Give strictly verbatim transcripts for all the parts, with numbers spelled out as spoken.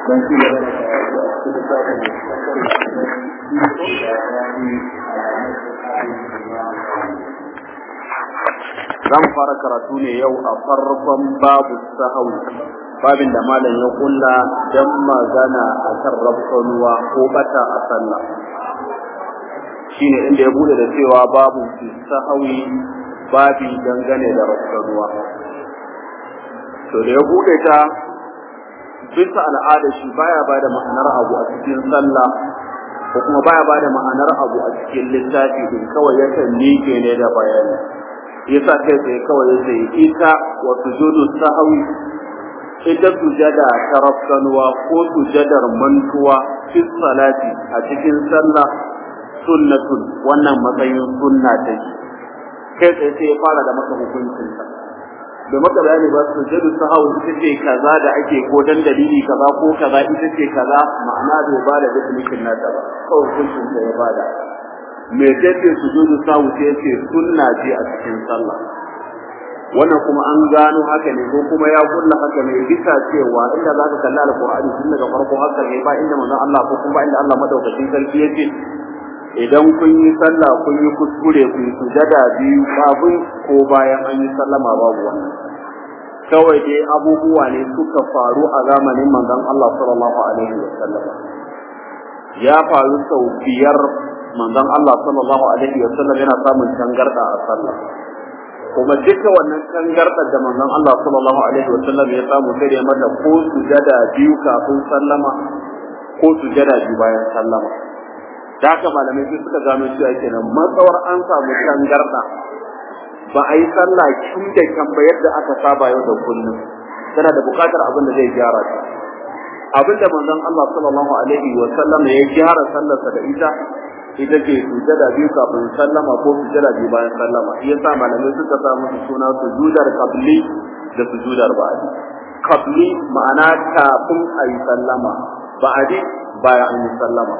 don shi da zan fara karatu ne yau a farkon babu sahawi, babin da malam ya kulla dan magana a kan rabsanuwa ko bata a sallah. Shine inda ya bude da cewa babu sahawi, babi dangane da rabsanuwa. To da ya bude ta bisa al'ada shi baya bada ma'anar abu a cikin sallah ko kuma baya bada ma'anar abu a cikin littafi din, kawai yakan miƙe ne da bayani. Yasa kai sai kawai yace ita wa sujudu sahwi, ita sujada ta rabsanuwa ko sujadar mantuwa fi salati a cikin sallah sunnatun, wannan matsayin sunna take. Kai sai sai ya fara da maka hukuncin sa, da maka bayani ba sujudu sahwi ita ce kaza da ake ko dan dalili kaza ko kaza ita ce kaza, ma'ana bai ba da definition nata ba, kawai hukuncin sa ya bada. Me take sujudu sahwi ce ce sunna ce a cikin sallah. Wannan kuma an gano haka ne ko kuma ya kulla haka ne bisa cewa inda zaka kalla alqur'ani tun daga farko haka ne ba inda manzon Allah ko kuma inda Allah madaukakin sarki yace idan kun yi sallah kun yi kuskure kun yi sujada biyu kafin ko bayan an yi sallama babu wannan. Kawai dai abubuwa ne suka faru a zamanin manzon Allah sallallahu alaihi wasallam. Ya faru sau biyar manzon Allah sallallahu alaihi wasallam yana samun tangarda a sallah, kuma duka wannan tangardar da manzon Allah sallallahu alaihi wasallam ya samu sai ya mata ko sujada biyu kafin sallama ko sujada biyu bayan sallama. Da haka malamai sai suka gano cewa kenan matsawar an samu tangarda ba a yi sallah kin da kan ba yadda aka saba yau da kullum, tana da buƙatar abin da zai gyara ta. Abin da manzon Allah sallallahu alaihi wasallam ya gyara sallarsa da ita ita ce sujada biyu kafin sallama ko sujada biyu bayan sallama. Shi yasa malamai suka sa musu suna sujudar qabli da sujudar ba'di. Qabli ma'ana kafin ayi sallama, ba'di bayan an yi sallama.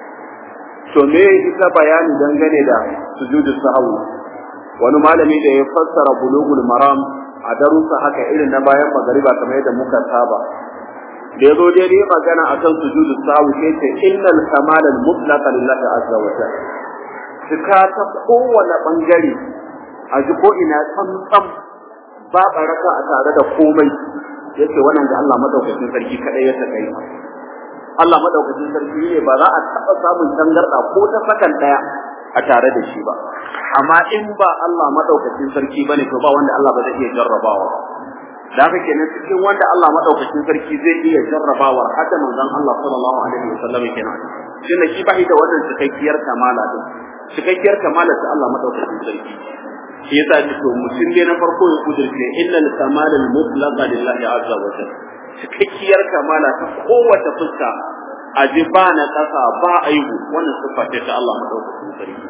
To me ita bayani dangane da sujudus sahwi? Wani malami da ya fassara bulugul maram a darussa haka irin na bayan magariba kamar yadda muka saba, da yazo dai ne magana akan sujudu sahwi sai ce innal kamal al mutlaq lillahi azza wa jalla, cika ta kowane bangare a ji ko ina tsantsan ba baraka a tare da komai, yace wannan da Allah madaukakin sarki kadai ya takai. Allah madaukakin sarki ne ba za a taba samun tangarda ko ta sakan daya a tare da shi ba, amma in ba Allah madaukakin sarki bane to ba wanda Allah ba zai iya jarrabawa. Da haka kenan cikin wanda Allah madaukakin sarki zai iya jarrabawar haka manzon Allah sallallahu alaihi wasallam kenan, shine shi bai da wannan cikakkiyar kamala din, cikakkiyar kamala ta Allah madaukakin sarki. Shi yasa to mutum ne na farko ya kudurce innal kamala al mutlaqa lillahi azza wa jalla, cikakkiyar kamala ta kowace fuska a ji ba na kasa ba aibu, wannan sifa ce ta Allah madaukakin sarki.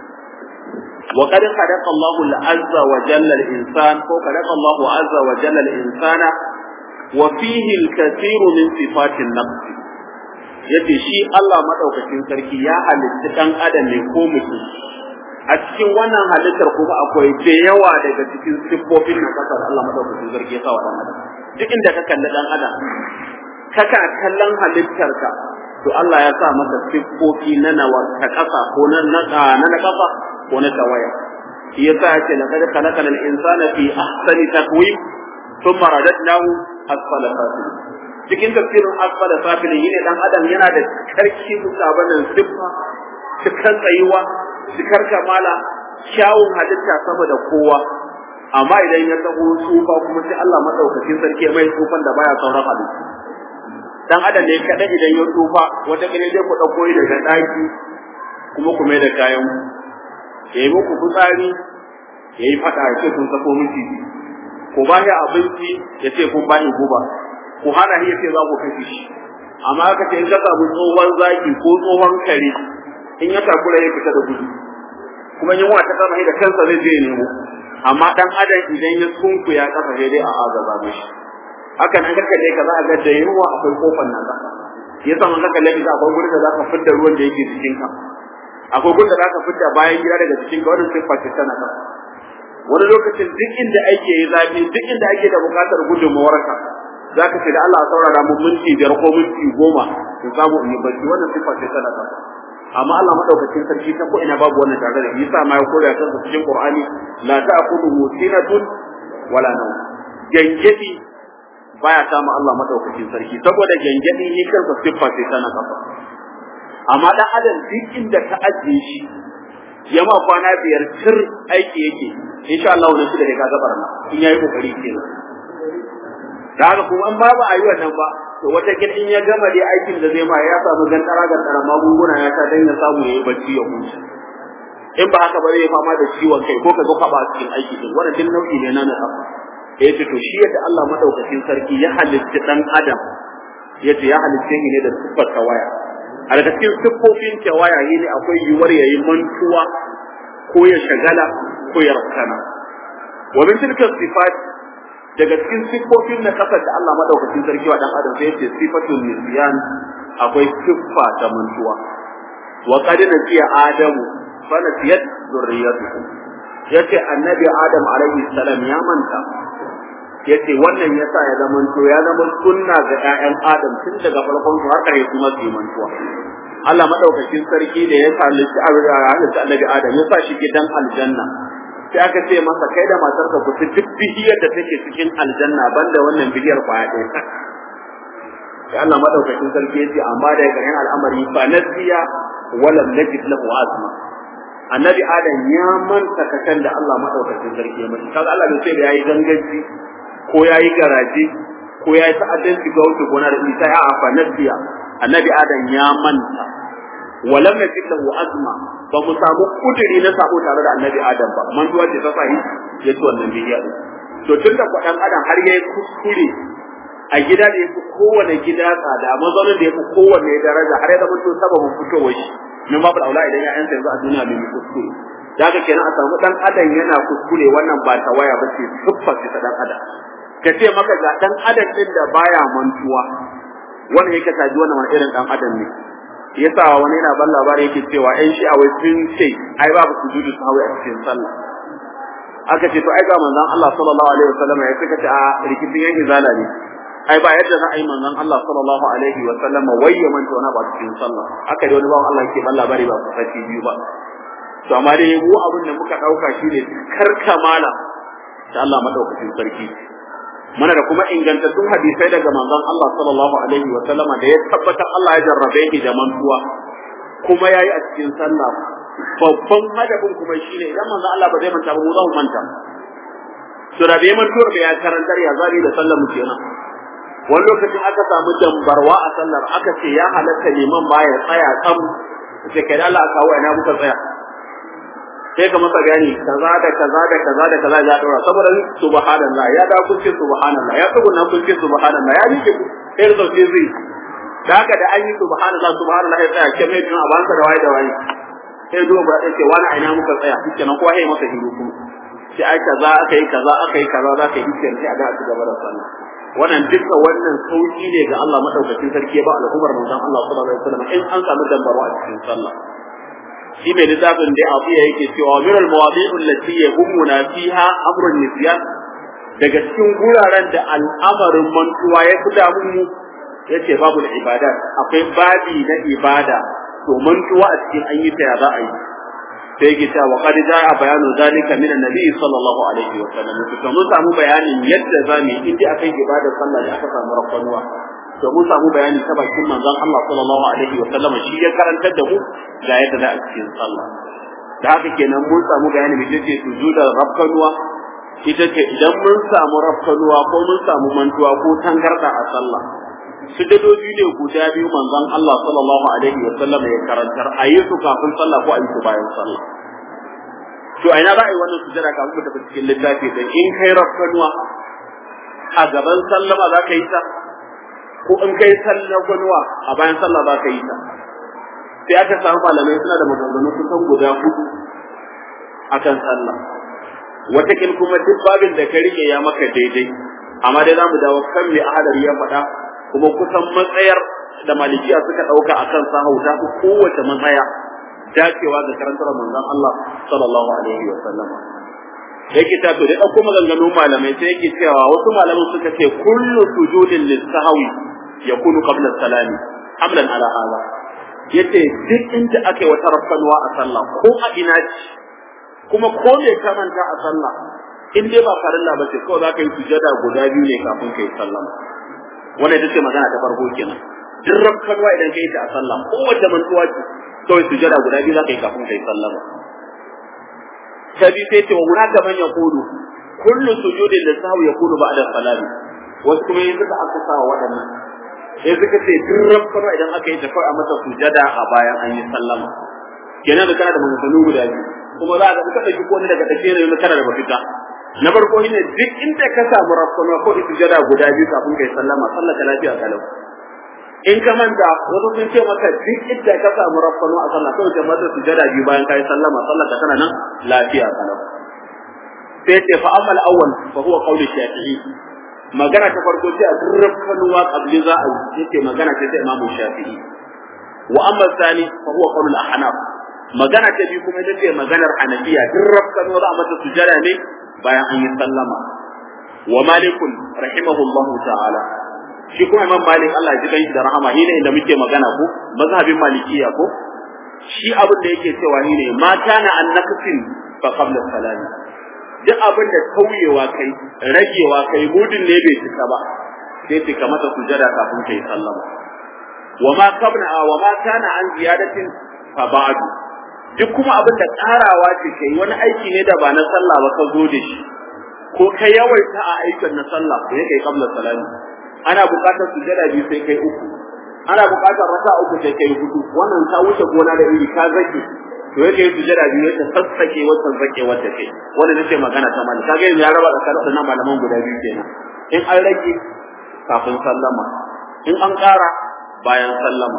وقد خلق الله عز وجل الإنسان وخلق الله عز وجل الإنسان وفيه الكثير من صفات النقص. yace shi Allah madaukakin sarki ya halitta dan adam ne ko mutum, a cikin wannan halittar kuma akwai da yawa daga cikin siffofin na kasar Allah madaukakin sarki ya sa wa dan adam. Duk inda ka kalli dan adam kaka kallon halittarka to Allah ya sa masa siffofi na nawa ta kasa ko na na na kasa ko na tawaya. Shi yasa yake laqad khalaqal insana fi ahsani taqwim thumma radadnahu asfala safilin. Cikin tafsirin asfala safilin yine dan adam yana da karki musabanan siffa, cikar tsayuwa, cikar kamala, kyawun halitta sama da kowa, amma idan ya taho tsufa kuma sai Allah madaukakin sarki mai tsufan da baya sauran halitta. Dan adam ne kada idan ya tsufa wata kire dai ku dauko shi daga daki kuma ku mai da kayan yayi muku fitsari yayi fada ya ce kun sako miki, ko ba ya abinci ya ce kun ba ni guba, ko hana shi ya ce za ku kashe shi. Amma aka ce in ka samu tsohon zaki ko tsohon kare in ya takura ya fita da gudu, kuma yin wata kama da kansa zai je nemo. Amma dan adam idan ya sunku ya kafa sai dai a agaza mishi. Haka nan ka kalle ka za a ga da yunwa akwai kofar nan da yasa man ka kalle ka akwai gurin da za ka fitar ruwan da yake cikin ka, akwai gurin da za ka fitar bayan gida daga cikin ka, wannan sai face tana ka. Wani lokacin duk inda ake yi zafi, duk inda ake da bukatar gudunmawar ka zaka ce da Allah a saurara mun minti biyar ko minti goma in samu in yi bacci wannan sifa ce tana da amma Allah madaukakin sarki ta ko ina babu wannan tare da yasa ma ya koya kansa cikin Qur'ani la ta'khudhu sinatun wala nawm gangadi baya kama Allah madaukakin sarki saboda gangadi ne kansa sifa ce tana kafa amma dan adam duk inda ka ajiye shi yama kwana biyar sir aiki yake insha Allah wannan shi da ka gabar na in yayi kokari kenan da haka kuma an babu ayi wannan ba to wata kin in ya gama dai aikin da zai ma ya samu gantara gantara magunguna ya ta dan ya samu yayi bacci ya huta in ba haka ba zai fama da ciwon kai ko ka ga kwaba a cikin aiki din wannan din nau'i ne na nasa eh to shi yadda Allah madaukakin sarki ya halitta dan adam yace ya halitta ne da siffar tawaya a daga cikin siffofin tawaya ne akwai yuwar yayi mantuwa ko ya shagala ko ya rakana wa min tilka sifat daga cikin siffofin na kasar da Allah madaukakin sarki wa dan adam sai yace sifatul nisyan akwai siffa ta mantuwa wa qad nasiya adamu fa nasiyat zurriyatuhu yace annabi adam alaihi salam ya manta yace wannan yasa ya zama to ya zama sunna ga ƴaƴan adam tun daga farkon su har kare kuma su mantuwa Allah madaukakin sarki da ya halitta annabi adam ya sa shi gidan aljanna sai aka ce masa kai da matarka ku ci duk bihiyar da take cikin aljanna banda wannan bihiyar kwaya ɗaya sai Allah madaukakin sarki ya ce amma da ƙarshen al'amari fa nasiya walam najid lahu azma annabi adam ya manta kakan da Allah madaukakin sarki ya manta kaga Allah bai ce da yayi ganganci ko yayi garaje ko yayi ta'addanci ga wuce gona da isa ya afa nasiya annabi adam ya manta walam najid lahu azma ba mu samu kudiri na sabo tare da annabi adam ba man duwa ce ta sahi ya ci wannan bidiya din to tun da kwadan adam har yayi kuskure a gida da yafi kowane gida tsada mazaunin da yafi kowane daraja har ya zama to sababin fitowar shi min babu aula idan ya'yansa yanzu a duniya bai kuskure daga kenan a samu dan adam yana kuskure wannan ba ta waya ba ce siffar ta dan adam ka ce maka ga dan adam din da baya mantuwa wannan yake taji wannan wani irin dan adam ne yasa wani yana ban labari yake cewa ɗan shi a wai sun ce ai babu sujudu sahwi a cikin sallah aka ce to ai ga manzon Allah sallallahu alaihi wasallam ya saka ta rikicin yan izala ne ai ba yadda za a yi manzon Allah sallallahu alaihi wasallam wayya man to na ba cikin sallah aka da wani bawan Allah yake ban labari ba sati biyu ba to amma dai mu abin da muka dauka shine karkamala da Allah madaukakin sarki muna da kuma ingantattun hadisai daga manzon Allah sallallahu alaihi wa sallama da ya tabbatar Allah ya jarrabe shi da mantuwa kuma yayi a cikin sallah babban hadabin kuma shine idan manzon Allah ba zai manta ba mu za mu manta to da bai mantuwar da ya karantar ya zabi da sallar mu kenan wani lokacin aka samu dambarwa a sallar aka ce ya halatta liman ba ya tsaya tsam sai kai da Allah kawo ina muka tsaya sai ka masa gani kaza da kaza da kaza da kaza ya dora saboda subhanallah ya da kun ce subhanallah ya tsuguna kun ce subhanallah ya rike sai da sauke zai da haka da an yi subhanallah subhanallah ya tsaya ke mai tun a bansa da waye da waye sai duba ba sai wani aina muka tsaya kike nan kowa yayi masa hiru kuma sai ai kaza aka yi kaza aka yi kaza za ka yi kike sai a ga ci gaba da sallah wannan duka wannan sauki ne ga Allah madaukakin sarki ba al'ummar manzon Allah sallallahu alaihi wasallam in an samu dambarwa a cikin sallah shi mai littafin da afiya yake cewa min al-mawadi'u allati yahumuna fiha amrun nisyan daga cikin guraren da al'amarin mantuwa ya fi damun mu yace babu ibadat akwai babi na ibada to mantuwa a cikin an yi ta ya za a yi sai yake cewa qad ja'a bayanu zalika min an-nabi sallallahu alaihi wa sallam to mun samu bayanin yadda zamu yi inda akan ibadar sallah da aka samu rakwanuwa to mun samu bayani ta bakin manzon Allah sallallahu alaihi wa sallam shi ya karantar da mu ga yadda za a cikin sallah da haka kenan mun samu bayani da yake sujudar rakwanuwa ita ce idan mun samu rakwanuwa ko mun samu mantuwa ko tangarda a sallah sujudoji ne guda biyu manzon Allah sallallahu alaihi wa sallam ya karantar ayi su kafin sallah ko ayi su bayan sallah to a ina za a yi wannan sujada kafin mu tafi cikin littafi dan in kai rakkanuwa a gaban sallama za ka yi ta ko in kai sallagunwa a bayan sallah za ka yi ta sai aka samu malamai suna da maganganu kusan guda hudu akan sallah watakin kuma duk babin da ka rike ya maka daidai amma dai za mu dawo kan me ahadari ya faɗa kuma kusan matsayar da malikiya suka dauka akan sahau ta kowace matsaya dacewa ga karantar manzon Allah sallallahu alaihi wa sallam yake ta to da dauko maganganun malamai sai yake cewa wasu malaman suka ce kullu sujudin lis-sahwi yakunu qabla salami hamlan ala hada yace duk inda aka yi wata rafkanuwa a sallah ko a ina ce kuma ko me ka manta a sallah in dai ba farilla ba ce kawai za ka yi sujada guda biyu ne kafin ka yi sallah wannan ita ce magana ta farko kenan duk rafkanuwa idan ka yi ta a sallah ko wata mantuwa ce kawai sujada guda biyu za ka yi kafin ka yi sallah ta biyu sai ce wa hunaka man yaqulu kullu sujudin lis-sahwi yakunu ba'da salami wasu kuma yin suka aka sa waɗannan sai suka ce duk rafkanuwa idan aka yi ta kawai a mata sujada a bayan an yi sallama kenan da kana da maganganu guda biyu kuma za ka duka ɗauki ko daga take ne kana da mafita na farko shine duk inda ka samu rafkano ko sujada guda biyu kafin kai sallama sallar ka lafiya kalau in ka manta wasu sun ce maka duk inda ka samu rafkano a sallah kawai ka mata sujada biyu bayan kai sallama sallar ka tana nan lafiya kalau sai ce fa amal awwal fa huwa qawli shafi'i magana ta farko ce a duk rafkanuwa qabli za a ce magana ce ta imamu shafi'i wa amma thani fa huwa qawlu al-ahnaf magana ta biyu kuma ita ce maganar hanafiya duk rafkanuwa za a mata sujada ne bayan an yi sallama wa malikun rahimahullahu ta'ala shi kuma imam malik Allah ya ji kai da rahama shi ne inda muke magana ko mazhabin malikiya ko shi abin da yake cewa shi ne ma kana an naqsin fa qabla salami duk abin da tauyewa kai ragewa kai gudun ne bai cika ba sai cika mata sujada kafin kai sallama wa ma kabna wa ma kana an ziyadatin fa ba'du duk kuma abin da karawa ce kai wani aiki ne da ba na sallah ba ka zo da shi ko ka yawaita a aikin na sallah ko yake kabla salami ana buƙatar sujada biyu sai kai uku ana buƙatar raka uku sai kai hudu wannan ta wuce gona da iri ka zake to yake sujada biyu ta sassake wata zake wata kai wannan nace magana ta mali kaga yanzu ya raba tsakanin wannan malaman guda biyu kenan in an rage kafin sallama in an ƙara bayan sallama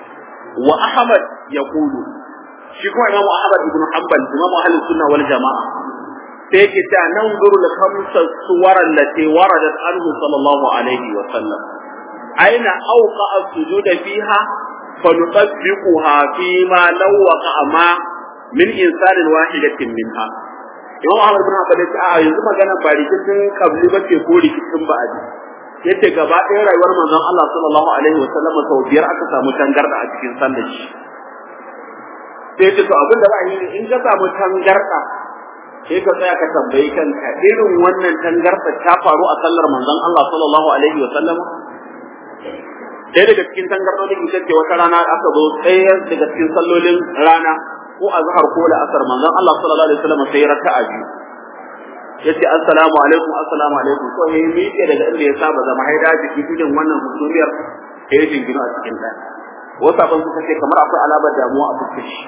wa ahmad yaqulu shi kuma imamu ahmad ibn hanbal imamu ahlus sunna wal jamaa sai yake ta nan zuru al khamsa suwaran lati waradat anhu sallallahu alaihi wa sallam aina awqa as-sujud fiha fanutabbiquha fi ma law waqa ma min insanin wahidatin minha imamu ahmad ibn hanbal ya ce a yanzu magana ba rikicin kabli ba ce ko rikicin ba'adi yace gaba ɗaya rayuwar manzon Allah sallallahu alaihi wa sallam sau biyar aka samu tangarda a cikin sallar shi sai ce to abin da ba yi in ka samu tangarda sai ka tsaya ka tambayi kanka irin wannan tangarda ta faru a sallar manzon Allah sallallahu alaihi wa sallam sai daga cikin tangardodin ita ce wata rana aka zo tsayar daga cikin sallolin rana ko azhar ko la'asar manzon Allah sallallahu alaihi wa sallam sai raka'a biyu yace assalamu alaikum assalamu alaikum to yayi miƙe daga inda ya saba zama haida jiki cikin wannan musulmiyar sai jingina a cikin ɗaya wasu abin suka ce kamar akwai alamar damuwa a fuskar shi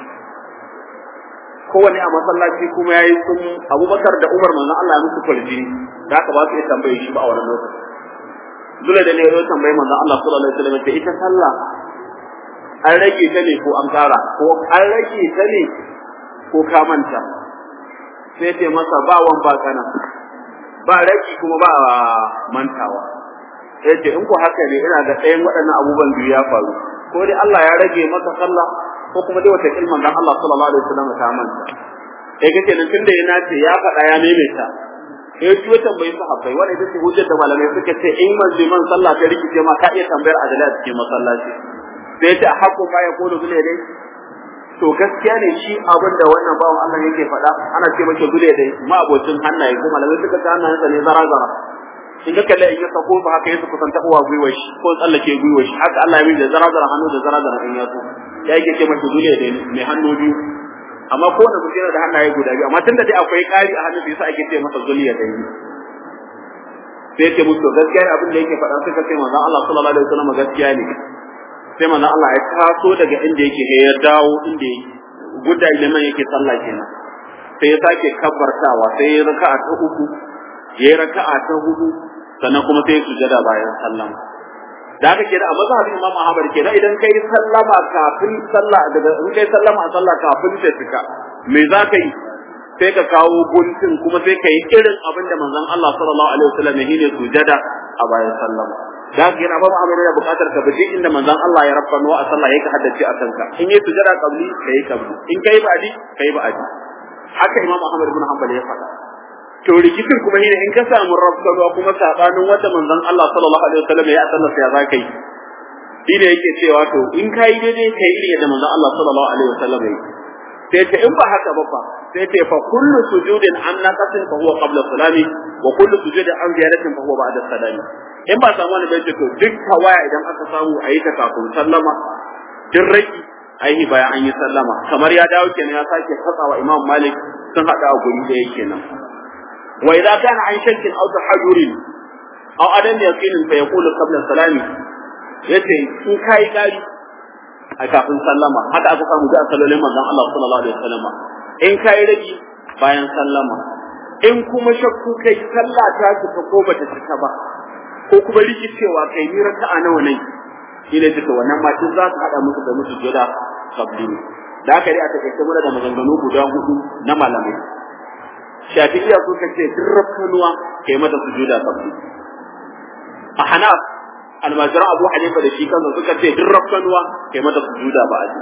kowane a masallaci kuma yayi sun Abubakar da Umar manzon Allah ya musu kwaljini da aka ba su iya tambaye shi ba a wannan lokaci dole da ne ya tambaye manzon Allah sallallahu alaihi wasallam ta ita sallah an rage ta ne ko an kara ko an rage ta ne ko ka manta sai ce masa ba wan ba kana ba raki kuma ba mantawa sai ce in ku haka ne ina ga ɗayan waɗannan abubuwan biyu ya faru ko dai Allah ya rage masa sallah ko kuma dai wata ilman dan Allah sallallahu alaihi wasallam ta manta sai kace nan tunda yana ce ya faɗa ya maimaita sai ji wata bai sahabbai wanda ita ce hujjar da malamai suka ce in manziman sallah ta rikice ma ka iya tambayar adala cikin masallaci sai ta haƙƙo ma ya kodo zule dai to gaskiya ne shi abin da wannan bawan Allah yake faɗa ana ce mace gule dai ma abocin hannaye ko malamai suka ta hannayen sa ne zara zara in ka kalle in ya sako ba haka yasa kusan taɓa gwiwar shi ko tsallake gwiwar shi haka Allah ya yi da zara zara hannu da zara zara in ya so ya yake ce mace gule dai mai hannu biyu amma ko da mutum yana da hannaye guda biyu amma tunda dai akwai ƙari a hannun da yasa ake ce masa zuliya dai sai ce musu gaskiya ne abin da yake faɗa suka ce manzon Allah sallallahu alaihi wasallam gaskiya ne sai manzon Allah ya taso daga inda yake ya dawo inda yake gudda ilimin yake sallah kenan sai ya sake kabbartawa sai ya raka'a ta uku ya yi raka'a ta hudu sannan kuma sai ya sujada bayan sallama da haka kenan a mazhabin Imam Ahmad kenan idan kai sallama kafin sallah daga in kai sallama a sallah kafin ta fika me za ka yi sai ka kawo guntun kuma sai ka yi irin abin da manzon Allah sallallahu alaihi wasallam ya yi sujada a bayan sallama da haka yana babu amana da bukatar ka bi inda manzon Allah ya rabbanu a sallah yake haddace a kanka in yi sujada qabli kai qabli in kai ba'di kai ba'di haka Imam Ahmad ibn Hanbal ya faɗa to rikicin kuma shine in ka samu rafkanuwa kuma sabanin wata manzon Allah sallallahu alaihi wasallam ya sallar ya zaka yi shine yake cewa to in kai daidai kai irin da manzon Allah sallallahu alaihi wasallam yi sai ta in ba haka ba fa sai ta fa kullu sujudin an naqasin fa huwa qabla salami wa kullu sujudin an ziyaratin fa huwa ba'da salami in ba samu wani bai to duk tawaya idan aka samu ayi ta kafin sallama din raki ayi bayan an yi sallama kamar ya dawo kenan ya sake fatsawa Imam Malik sun hada a guri da yake nan wa idza kana an shakkin aw tahajjurin aw adam yaqinin fa yaqulu qabla salami yace in kai gari a kafin sallama haka aka samu da sallolin manzon Allah sallallahu alaihi wasallam in kai rage bayan sallama in kuma shakku kai sallah ta cika ko bata cika ba ko kuma rikicewa kai ni raka'a nawa ne ina duka wannan ma tun za ka hada musu da musu jira sabbi da haka dai a take mura da maganganu guda hudu na malamai shafi'iyya suka ce duk kanuwa kai mata sujuda sabbi a hanaf almajira abu hanifa da shi kansa suka ce duk rafkanuwa kai mata sujuda ba a ji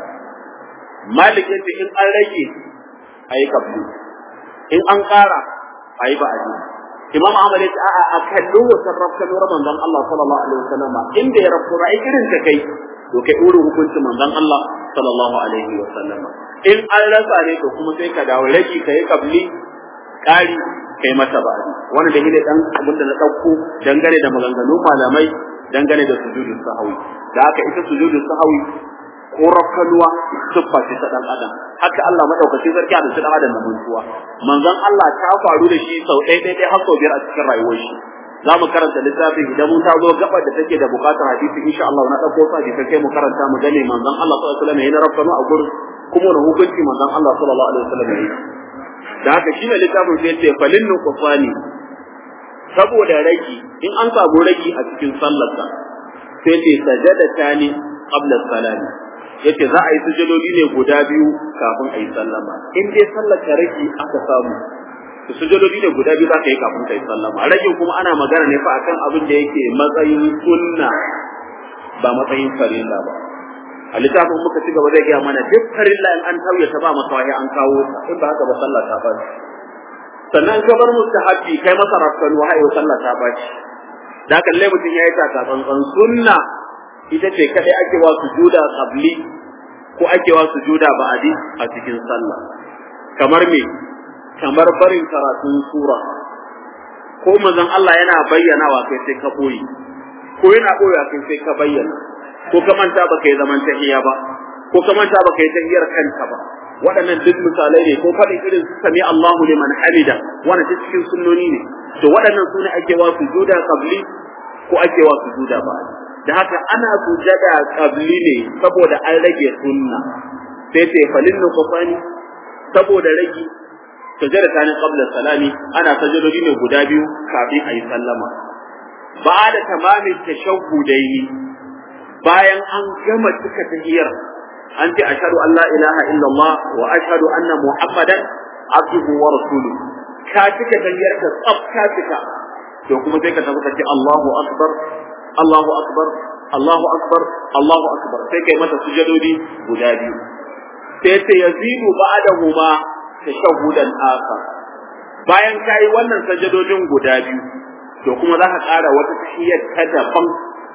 malik yace in an rage ayi kabli in an kara ayi ba a ji imam ahmad yace a'a a kallo wata rafkanuwar manzon Allah sallallahu alaihi wasallam inda ya rafkuna ai irin ta kai to kai uru hukunci manzon Allah sallallahu alaihi wasallam in an rasa ne to kuma sai ka dawo rage kai kabli kari kai mata ba a ji wannan da hile dan abin da na dauko dangane da maganganun malamai dangane da sujudul sahwi da haka ita sujudul sahwi ko rafkanuwa siffa ce ta dan adam haka Allah madaukaki zarki da dan adam na mutuwa manzon Allah ta faru da shi sau ɗaya ɗaya har sau biyar a cikin rayuwar shi za mu karanta littafin idan mun ta zo gabar da take da bukatar hadisi insha Allah na dauko sa hadisi kai mu karanta mu gane manzon Allah sallallahu alaihi wasallam yana rafkanu a gurin kuma da hukunci manzon Allah sallallahu alaihi wasallam yayi da haka shi ne littafin sai ce falin nuqfani saboda ragi in an samu ragi a cikin sallarsa sai ce sajadata ne qabla salami yace za a yi sujudodi ne guda biyu kafin a yi sallama in dai sallar ka ragi aka samu to sujudodi ne guda biyu za ka yi kafin ka yi sallama ragin kuma ana magana ne fa akan abin da yake matsayin sunna ba matsayin farilla ba a littafin muka ci gaba zai gaya mana duk farilla in an tauye ta ba masawahi an kawo ta in ba haka ba sallah ta ba sannan ka bar mustahabi kai masa rafkan wa hayo sallah ta baci da kalle mutun yayi ta tsantsan sunna ita ce kadai ake wa sujuda qabli ko ake wa sujuda ba'di a cikin sallah kamar me kamar barin karatun sura ko manzon Allah yana bayyana wa kai sai ka boye ko yana boye kai sai ka bayyana ko ka manta baka yi zaman tahiyya ba ko ka manta baka yi tahiyar kanka ba waɗannan duk misalai ne ko faɗin irin su sami Allahu liman hamida wannan ta cikin sunnoni ne to waɗannan sune ake wa sujuda qabli ko ake wa sujuda ba'di da haka ana sujada qabli ne saboda an rage sunna sai sai falin nuqfani saboda rage sujada ta ne qabla salami ana sajadodi ne guda biyu kafin ayi sallama ba'da tamamin tashahhudaini bayan an gama cika tahiyar an ce ashhadu an la ilaha illallah wa ashhadu anna muhammadan abduhu wa rasuluhu ka cika tahiyar ka tsaf ka cika to kuma sai ka tafi ka ce Allahu akbar Allahu akbar Allahu akbar Allahu akbar sai kai mata sujudodi guda biyu sai sai yazidu ba'dahuma tashahhudan akhar bayan kai wannan sajadodin guda biyu to kuma za ka ƙara wata tahiyar ta daban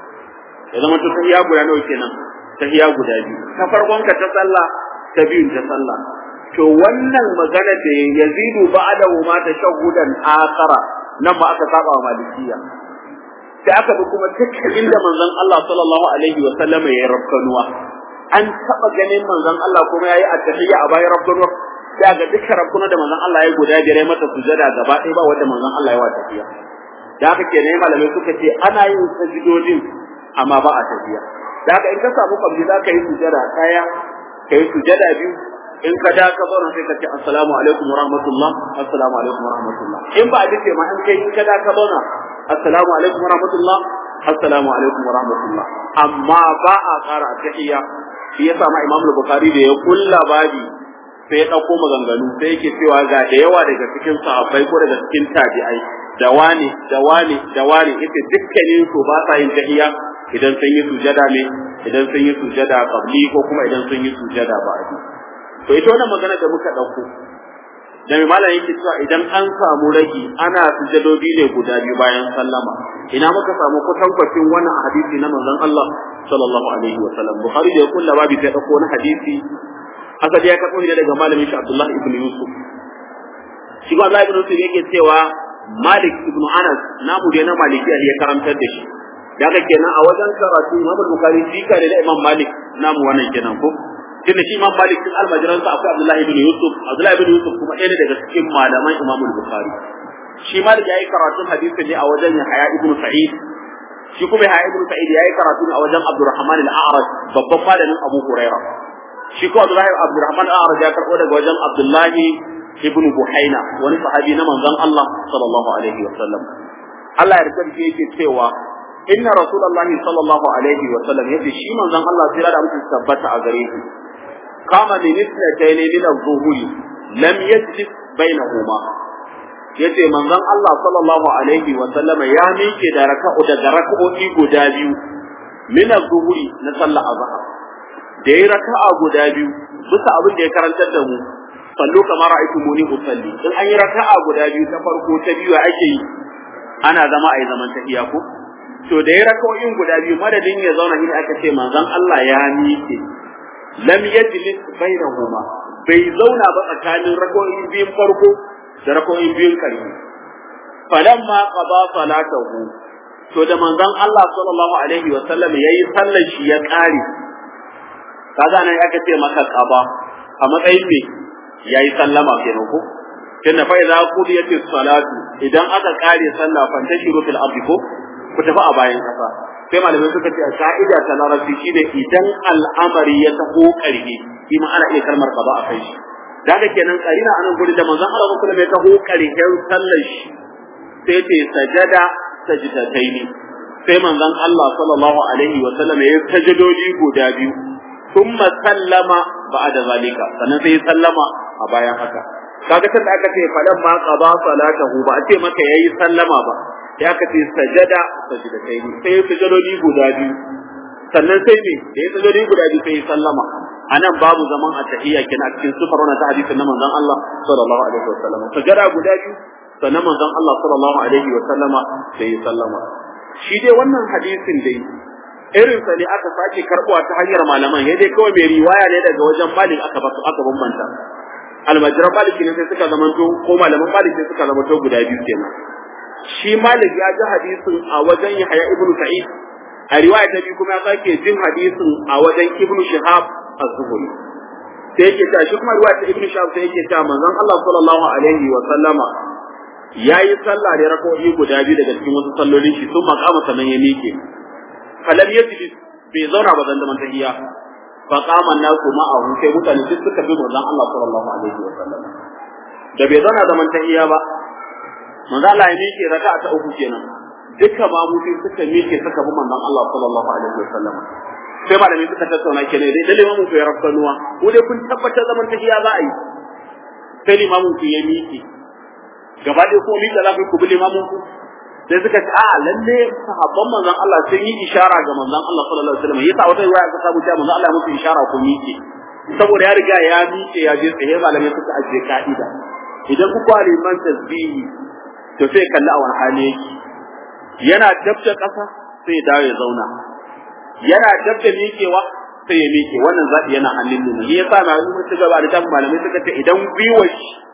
ya zama ta tahiya guda nawa kenan tahiya guda biyu ta farkon ka ta sallah ta biyun ta sallah to wannan magana da yazidu ba'dahu ma tashahhudan akhara nan ba aka saba wa malikiya sai aka bi kuma dukkan inda manzon Allah sallallahu alaihi wa sallam ya rabkanuwa an taba ganin manzon Allah kuma yayi at-tahiyya a bayan rabkanuwa sai ga dukkan rabkuna da manzon Allah ya guda biyar mata sujada gaba ɗaya ba wanda manzon Allah ya wa tafiya da haka kenan malamai suka ce ana yin sajidodin amma ba a tafiya da haka in ka samu kabli za ka yi sujada daya ka yi sujada biyu in ka da ka zauna sai ka ce assalamu alaikum wa rahmatullah assalamu alaikum wa rahmatullah in ba a dace ma in kai in ka da ka zauna assalamu alaikum wa rahmatullah assalamu alaikum wa rahmatullah amma ba a ƙara tahiyya shi yasa ma Imam Bukhari da ya kulla babi sai ya dauko maganganu sai yake cewa ga da yawa daga cikin sahabbai ko daga cikin tabi'ai da wani da wani da wani yace dukkanin su ba sa yin tahiyya idan sun yi sujada ne idan sun yi sujada qabli ko kuma idan sun yi sujada ba'di to ita wannan magana da muka dauko da mai malam yake cewa idan an samu ragi ana sujadodi ne guda biyu bayan sallama ina muka samu kusan kwafin wannan hadisi na manzon Allah sallallahu alaihi wa sallam Bukhari da ya kulla babu sai dauko wani hadisi asali ya karbo ne daga malamin shi Abdullah ibn Yusuf shi ba Abdullah ibn Yusuf yake cewa Malik ibn Anas namu da na Maliki ya karantar da shi daga kenan a wajen karatu Imam Bukhari shi kare da Imam Malik namu wannan kenan ko tunda shi Imam Malik din almajiran sa akwai Abdullah ibn Yusuf Abdullah ibn Yusuf kuma ɗaya daga cikin malaman Imam Bukhari shi Malik yayi karatun hadisi ne a wajen Yahya ibn Sa'id shi kuma Yahya ibn Sa'id yayi karatu ne a wajen Abdurrahman al-A'raj babban malamin Abu Hurairah shi kuma Abdullah Abdurrahman al-A'raj ya karbo daga wajen Abdullah ibn Buhaina wani sahabi na manzon Allah sallallahu alaihi wa sallam Allah ya yarda da yake cewa inna rasulullahi sallallahu alaihi wa sallam yace shi manzon Allah sai da mutum tabbata a gare shi kama li nisnatayn min az-zuhuri lam yajlis bainahuma yace manzon Allah sallallahu alaihi wa sallama ya miƙe da raka'u da raka'o'i guda biyu min az-zuhuri na sallar azhar da yayi raka'a guda biyu bisa abin da ya karantar da mu sallu kamar ra'aytumuni usalli in an yi raka'a guda biyu ta farko ta biyu ake yi ana zama a yi zaman tahiya ko to da ya raka'o'in guda biyu madadin ya zauna inda aka ce manzon Allah ya miƙe lam yajlis bainahuma bai zauna ba tsakanin raka'o'in biyun farko da raka'o'in biyun karshe falamma qada salatahu to da manzon Allah sallallahu alaihi wa sallam yayi sallar shi ya kare kaga nan aka ce maka qaba a matsayin me yayi sallama kenan ko tunda fa idza qudiyatis salatu idan aka kare sallah fantashiru fil ardi ko ku tafi a bayan kasa sai malamai suka ce ka'ida ta larabci shine idan al'amari ya taho karhe shi ma ana iya kalmar qada a kai shi daga kenan karina anan gurin da manzon Allah sallallahu alaihi wasallam ya taho karhen sallar shi sai ce sajada sajdataini sai manzon Allah sallallahu alaihi wasallam ya sajadodi guda biyu thumma sallama ba'da zalika sannan sai sallama a bayan haka kaga tunda aka ce falan ma qada salatahu ba a ce maka yayi sallama ba ya ka ce sajada sajdatai sai sujudodi guda biyu sannan sai me yayi sujudodi guda biyu sai sallama anan babu zaman a tahiyya kina a cikin sufar wannan hadisin na manzon Allah sallallahu alaihi wasallam sujada guda biyu sannan manzon Allah sallallahu alaihi wasallama sai sallama shi dai wannan hadisin dai irin sa ne aka sake karbuwa ta hanyar malaman ya dai kawai mai riwaya ne daga wajen Malik aka ba aka bambanta almajiran Malik ne sai suka zamanto ko malaman Malik sai suka zamanto guda biyu kenan shi Malik ya ji hadisin a wajen Yahya ibn Sa'id a riwaya ta biyu kuma ya sake jin hadisin a wajen Ibn Shihab az-Zuhri sai yake ta shi kuma riwaya ta Ibn Shihab sai yake ta manzon Allah sallallahu alaihi wa sallama yayi sallah da rak'o'i guda biyu daga cikin wasu sallolin shi sun makama sanan ya mike falam yajlis bai zauna ba zan da mantahiya fa qama an-nasu ma'ahu sai mutane duk suka bi manzon Allah sallallahu alaihi wa sallam da bai zauna da mantahiya ba manzon Allah ya miƙe raka'a ta uku kenan duka mamuti suka miƙe suka bi manzon Allah sallallahu alaihi wa sallam sai malami suka tattauna kenan dai lalle mamu ya rafkanuwa ko dai kun tabbatar zaman tahiya za a yi sai limamin ku ya miƙe gaba dai ko miƙe za ku bi limamin ku sai suka ce a lalle sahabban manzon Allah sun yi ishara ga manzon Allah sallallahu alaihi wasallam yasa wata riwaya aka samu cewa manzon Allah ya musu ishara ko miƙe saboda ya riga ya miƙe ya je tsaye malamai suka ajiye ka'ida idan ku kware man tasbihi to sai kalli a wani hali yake yana dabda ƙasa sai ya dawo ya zauna yana dabda miƙewa sai ya miƙe wannan zaɓi yana hannun ne yasa na yi musu gaba da malamai suka ce idan gwiwar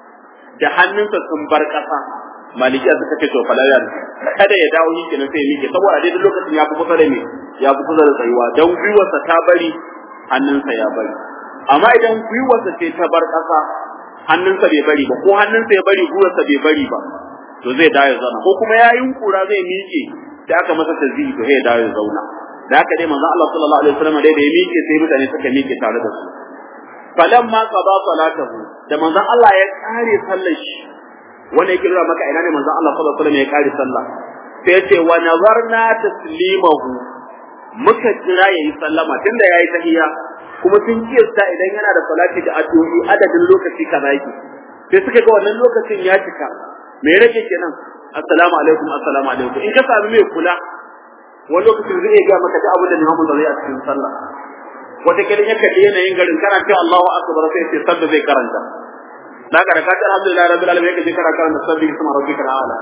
da hannunsa sun bar ƙasa malikiya suka ce to falaya kada ya dawo yake na sai yake saboda dai duk lokacin ya fi kusa da me ya fi kusa da tsayuwa dan gwiwarsa ta bari hannunsa ya bari amma idan gwiwarsa ce ta bar ƙasa hannunsa bai bari ba ko hannunsa ya bari gwiwarsa bai bari ba to zai dawo ya zauna ko kuma ya yunkura zai miƙe da aka masa tazihi to sai ya dawo ya zauna da haka dai manzon Allah sallallahu alaihi wasallam dai da ya miƙe sai mutane suka miƙe tare da su falamma qada salatahu da manzon Allah ya kare sallar shi wanda yake nuna maka ina ne manzon Allah sallallahu alaihi wasallam ya kare sallah sai yace wa nazarna taslimahu muka jira yayi sallama tunda yayi tahiyya kuma sun kiyasta idan yana da salati da addu'o'i adadin lokaci kaza yake sai suka ga wannan lokacin ya cika me rage kenan assalamu alaikum assalamu alaikum in ka sami mai kula wani lokacin zai ga maka da abin da Muhammad zai a cikin sallah wata kalin ya kalli yanayin garin kana cewa Allahu akbar sai sai sabda zai karanta daga da ka ta alhamdulillah rabbil alamin kace kana karanta sabbi isma rabbikal a'la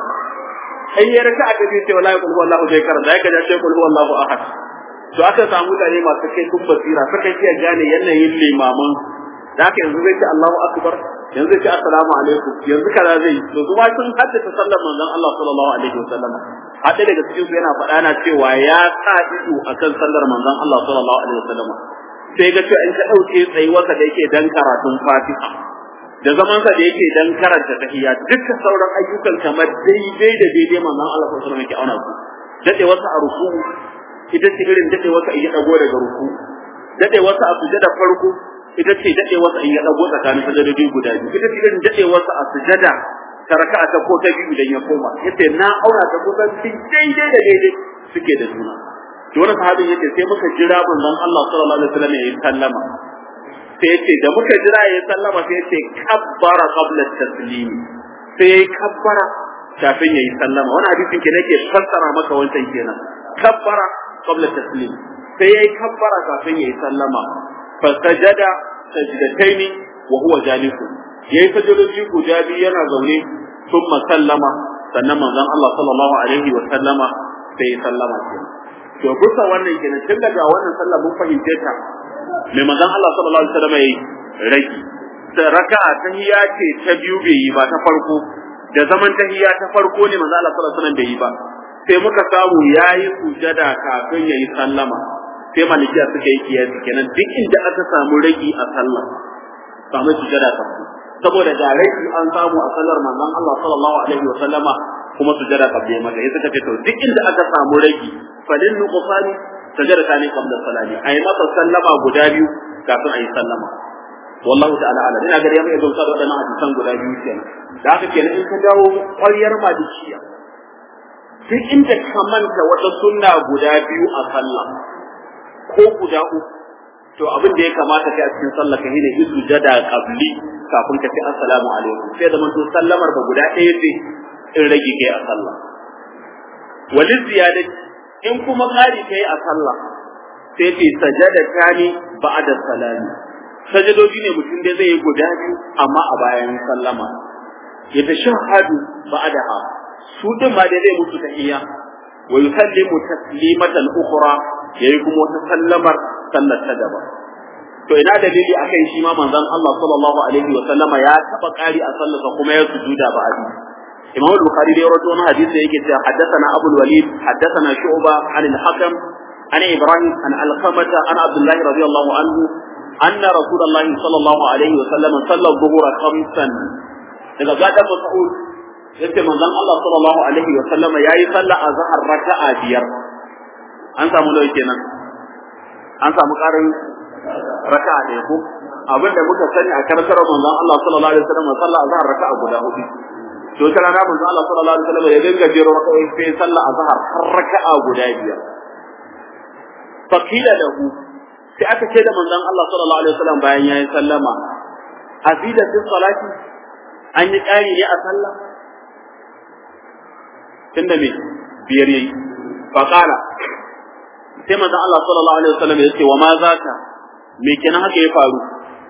ai ya raka aka ce wallahi qul huwallahu zai karanta ai kaje sai qul huwallahu ahad to aka samu mutane masu kai kun basira suka iya gane yanayin limaman da haka yanzu zai ce Allahu akbar yanzu zai ce assalamu alaikum yanzu kaza zai to kuma sun haddace sallar manzon Allah sallallahu alaihi wasallam hadda daga cikin su yana faɗa na cewa ya sa ido akan sallar manzon Allah sallallahu alaihi wasallam sai ga cewa in ka dauke tsayuwarsa da yake dan karatun Fatiha da zaman sa da yake dan karanta tahiyya dukkan sauran ayyukan kamar daidai da daidai manzon Allah sallallahu alaihi wasallam yake auna su dade wasu a ruku ita ce irin dade wasu a yi dago daga ruku dade wasu a sujada farko ita ce dade wasu a yi dago tsakanin sajadodi guda biyu ita ce irin dade wasu a sujada ta raka'a ta ko ta biyu idan ya koma yace na auna ta kusan daidai da daidai suke da juna to wannan sahabin yace sai muka jira manzon Allah sallallahu alaihi wasallam ya sallama sai yace da muka jira ya sallama sai yace kabbara qabla taslim sai yayi kabbara kafin yayi sallama wannan hadisin ke nake fassara maka wancan kenan kabbara qabla taslim sai yayi kabbara kafin yayi sallama fa sajada sajdataini wa huwa jalisun yayi sajadoji guda biyu yana zaune thumma sallama sannan manzon Allah sallallahu alaihi wa sallama sai ya sallama kenan to bisa wannan kenan tun daga wannan sallah mun fahimce ta mai manzon Allah sallallahu alaihi wa sallama yayi raki da raka'a tahiyya ce ta biyu bai yi ba ta farko da zaman tahiyya ta farko ne manzon Allah sallallahu alaihi wa sallam bai yi ba sai muka samu yayi sujada kafin yayi sallama sai malikiya suka yi kiyasi kenan duk inda aka samu raki a sallah samu sujada ta saboda da raki an samu a sallar manzon Allah sallallahu alaihi wa sallama kuma sujada kabli mata yayin suka ce to duk inda aka samu raki fadin nuqsani sujada tani qabla salati ayi masa sallama guda biyu kafin ayi sallama wallahu ta'ala ala ina gari mai dauka da wadannan hadisan guda biyu kenan da haka kenan in ka dawo ƙwaryar malikiya duk inda ka manta wata sunna guda biyu a sallah ko guda uku to abin da ya kamata kai a cikin sallah ka hine yi sujada qabli kafin ka ce assalamu alaikum sai da manto sallamar ba guda ɗaya ce in rage kai a sallah walil ziyadati in kuma ƙari kai a sallah sai ce sajada tani ba'da salami sajadoji ne mutum da zai yi guda biyu amma a bayan sallama ya tashahhadu ba'daha su din ma da zai mutu tahiyya wa yusallimu taslimatan ukhra yayi kuma wata sallamar sallar ta gaba to ina dalili akan shi ma manzon Allah sallallahu alaihi wa sallama ya taba ƙari a sallarsa kuma ya sujuda ba'di Imam al-Bukhari da rawaito wani hadisi yake cewa haddathana Abu al-Walid haddathana Shu'ba an al-Hakam an Ibrahim an Al-Qamata an Abdullah radiyallahu anhu anna Rasulullah sallallahu alaihi wa sallam salla dhuhra khamsan daga gadan Mas'ud yace manzon Allah sallallahu alaihi wa sallama yayi sallah azhar raka'a biyar an samu nawa kenan an samu karin raka'a da ko abinda muka sani a karantar manzon Allah sallallahu alaihi wa sallam sallah azhar raka'a guda hudu to kana na manzo Allah sallallahu alaihi wasallam ya dinga jero raka'o'i sai sallah azhar har raka'a guda biyar fakila lahu sai aka ce da manzon Allah sallallahu alaihi wasallam bayan yayin sallama azida fi salati an yi ƙari ne a sallah tunda me biyar yayi faqala sai manzon Allah sallallahu alaihi wasallam ya ce wa ma zaka me kenan haka ya faru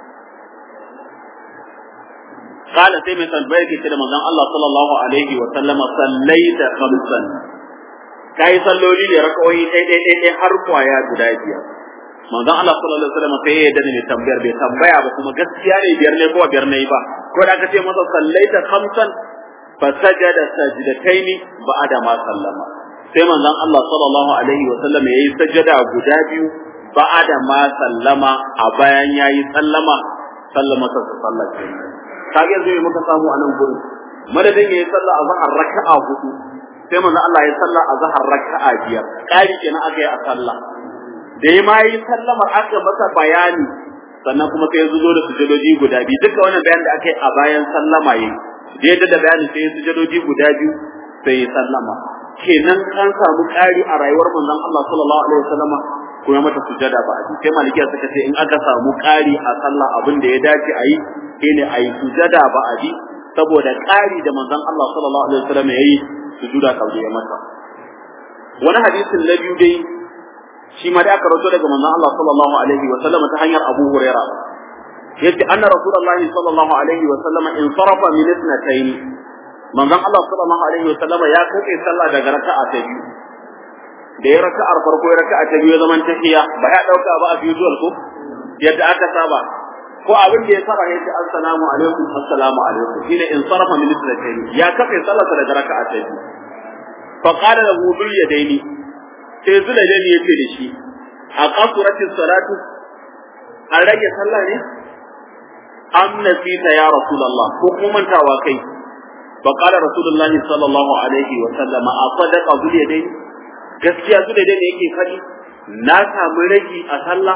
قال سيدنا سنبيه كده منزل الله صلى الله عليه وسلم صليت خمسا kai salloli ne rak'o'i dai dai dai har kwaya guda biyar manzon Allah sallallahu alaihi wasallam sai ya dane ne tambayar bai tambaya ba kuma gaskiya ne biyar ne ko biyar ne ba ko da aka ce masa sallaita khamsan fa sajada sajdataini ba'da ma sallama sai manzon Allah sallallahu alaihi wasallam yayi sajada guda biyu ba'da ma sallama a bayan yayi sallama sallama ta sallata kage yanzu muka samu a nan gurin madadin yayi sallah azhar raka'a hudu sai manzo Allah ya sallah azhar raka'a biyar kari kenan aka yi a sallah da yayi ma yi sallamar aka masa bayani sannan kuma sai ya zo da sujudoji guda biyu duka wannan bayanin da aka yi a bayan sallama yayi da yadda da bayani sai sujudoji guda biyu sai ya sallama kenan an samu kari a rayuwar manzon Allah sallallahu alaihi wasallama kuma mata sujada ba a sai malikiya suka ce in aka samu kari a sallah abin da ya dace a yi shine ayi sujada ba'adi saboda ƙari da manzon Allah sallallahu alaihi wasallam yayi sujuda kauje ya mata wani hadisin na biyu dai shi ma da aka rawaito daga manzon Allah sallallahu alaihi wasallam ta hanyar Abu Hurairah yace anna rasulullahi sallallahu alaihi wa sallama in sarafa min ithnatayn manzon Allah sallallahu alaihi wa sallama ya kace sallah daga raka'a ta biyu da ya raka'ar farko ya raka'a ta biyu zaman tahiya ba ya dauka ba a visual ko yadda aka saba ko abin da ya saba yace assalamu alaikum assalamu alaikum shine in sarafa min ithnatayn ya kace sallah daga raka'a ta biyu fa qala lahu bil yadaini sai Zulaydani yace da shi a qasuratis salatu an rage sallah ne am nasita ya rasulullah ko kuma mantawa kai fa qala rasulullahi sallallahu alaihi wa sallam a sadaqa Zulaydani gaskiya Zulaydani yake fadi na samu rage a sallah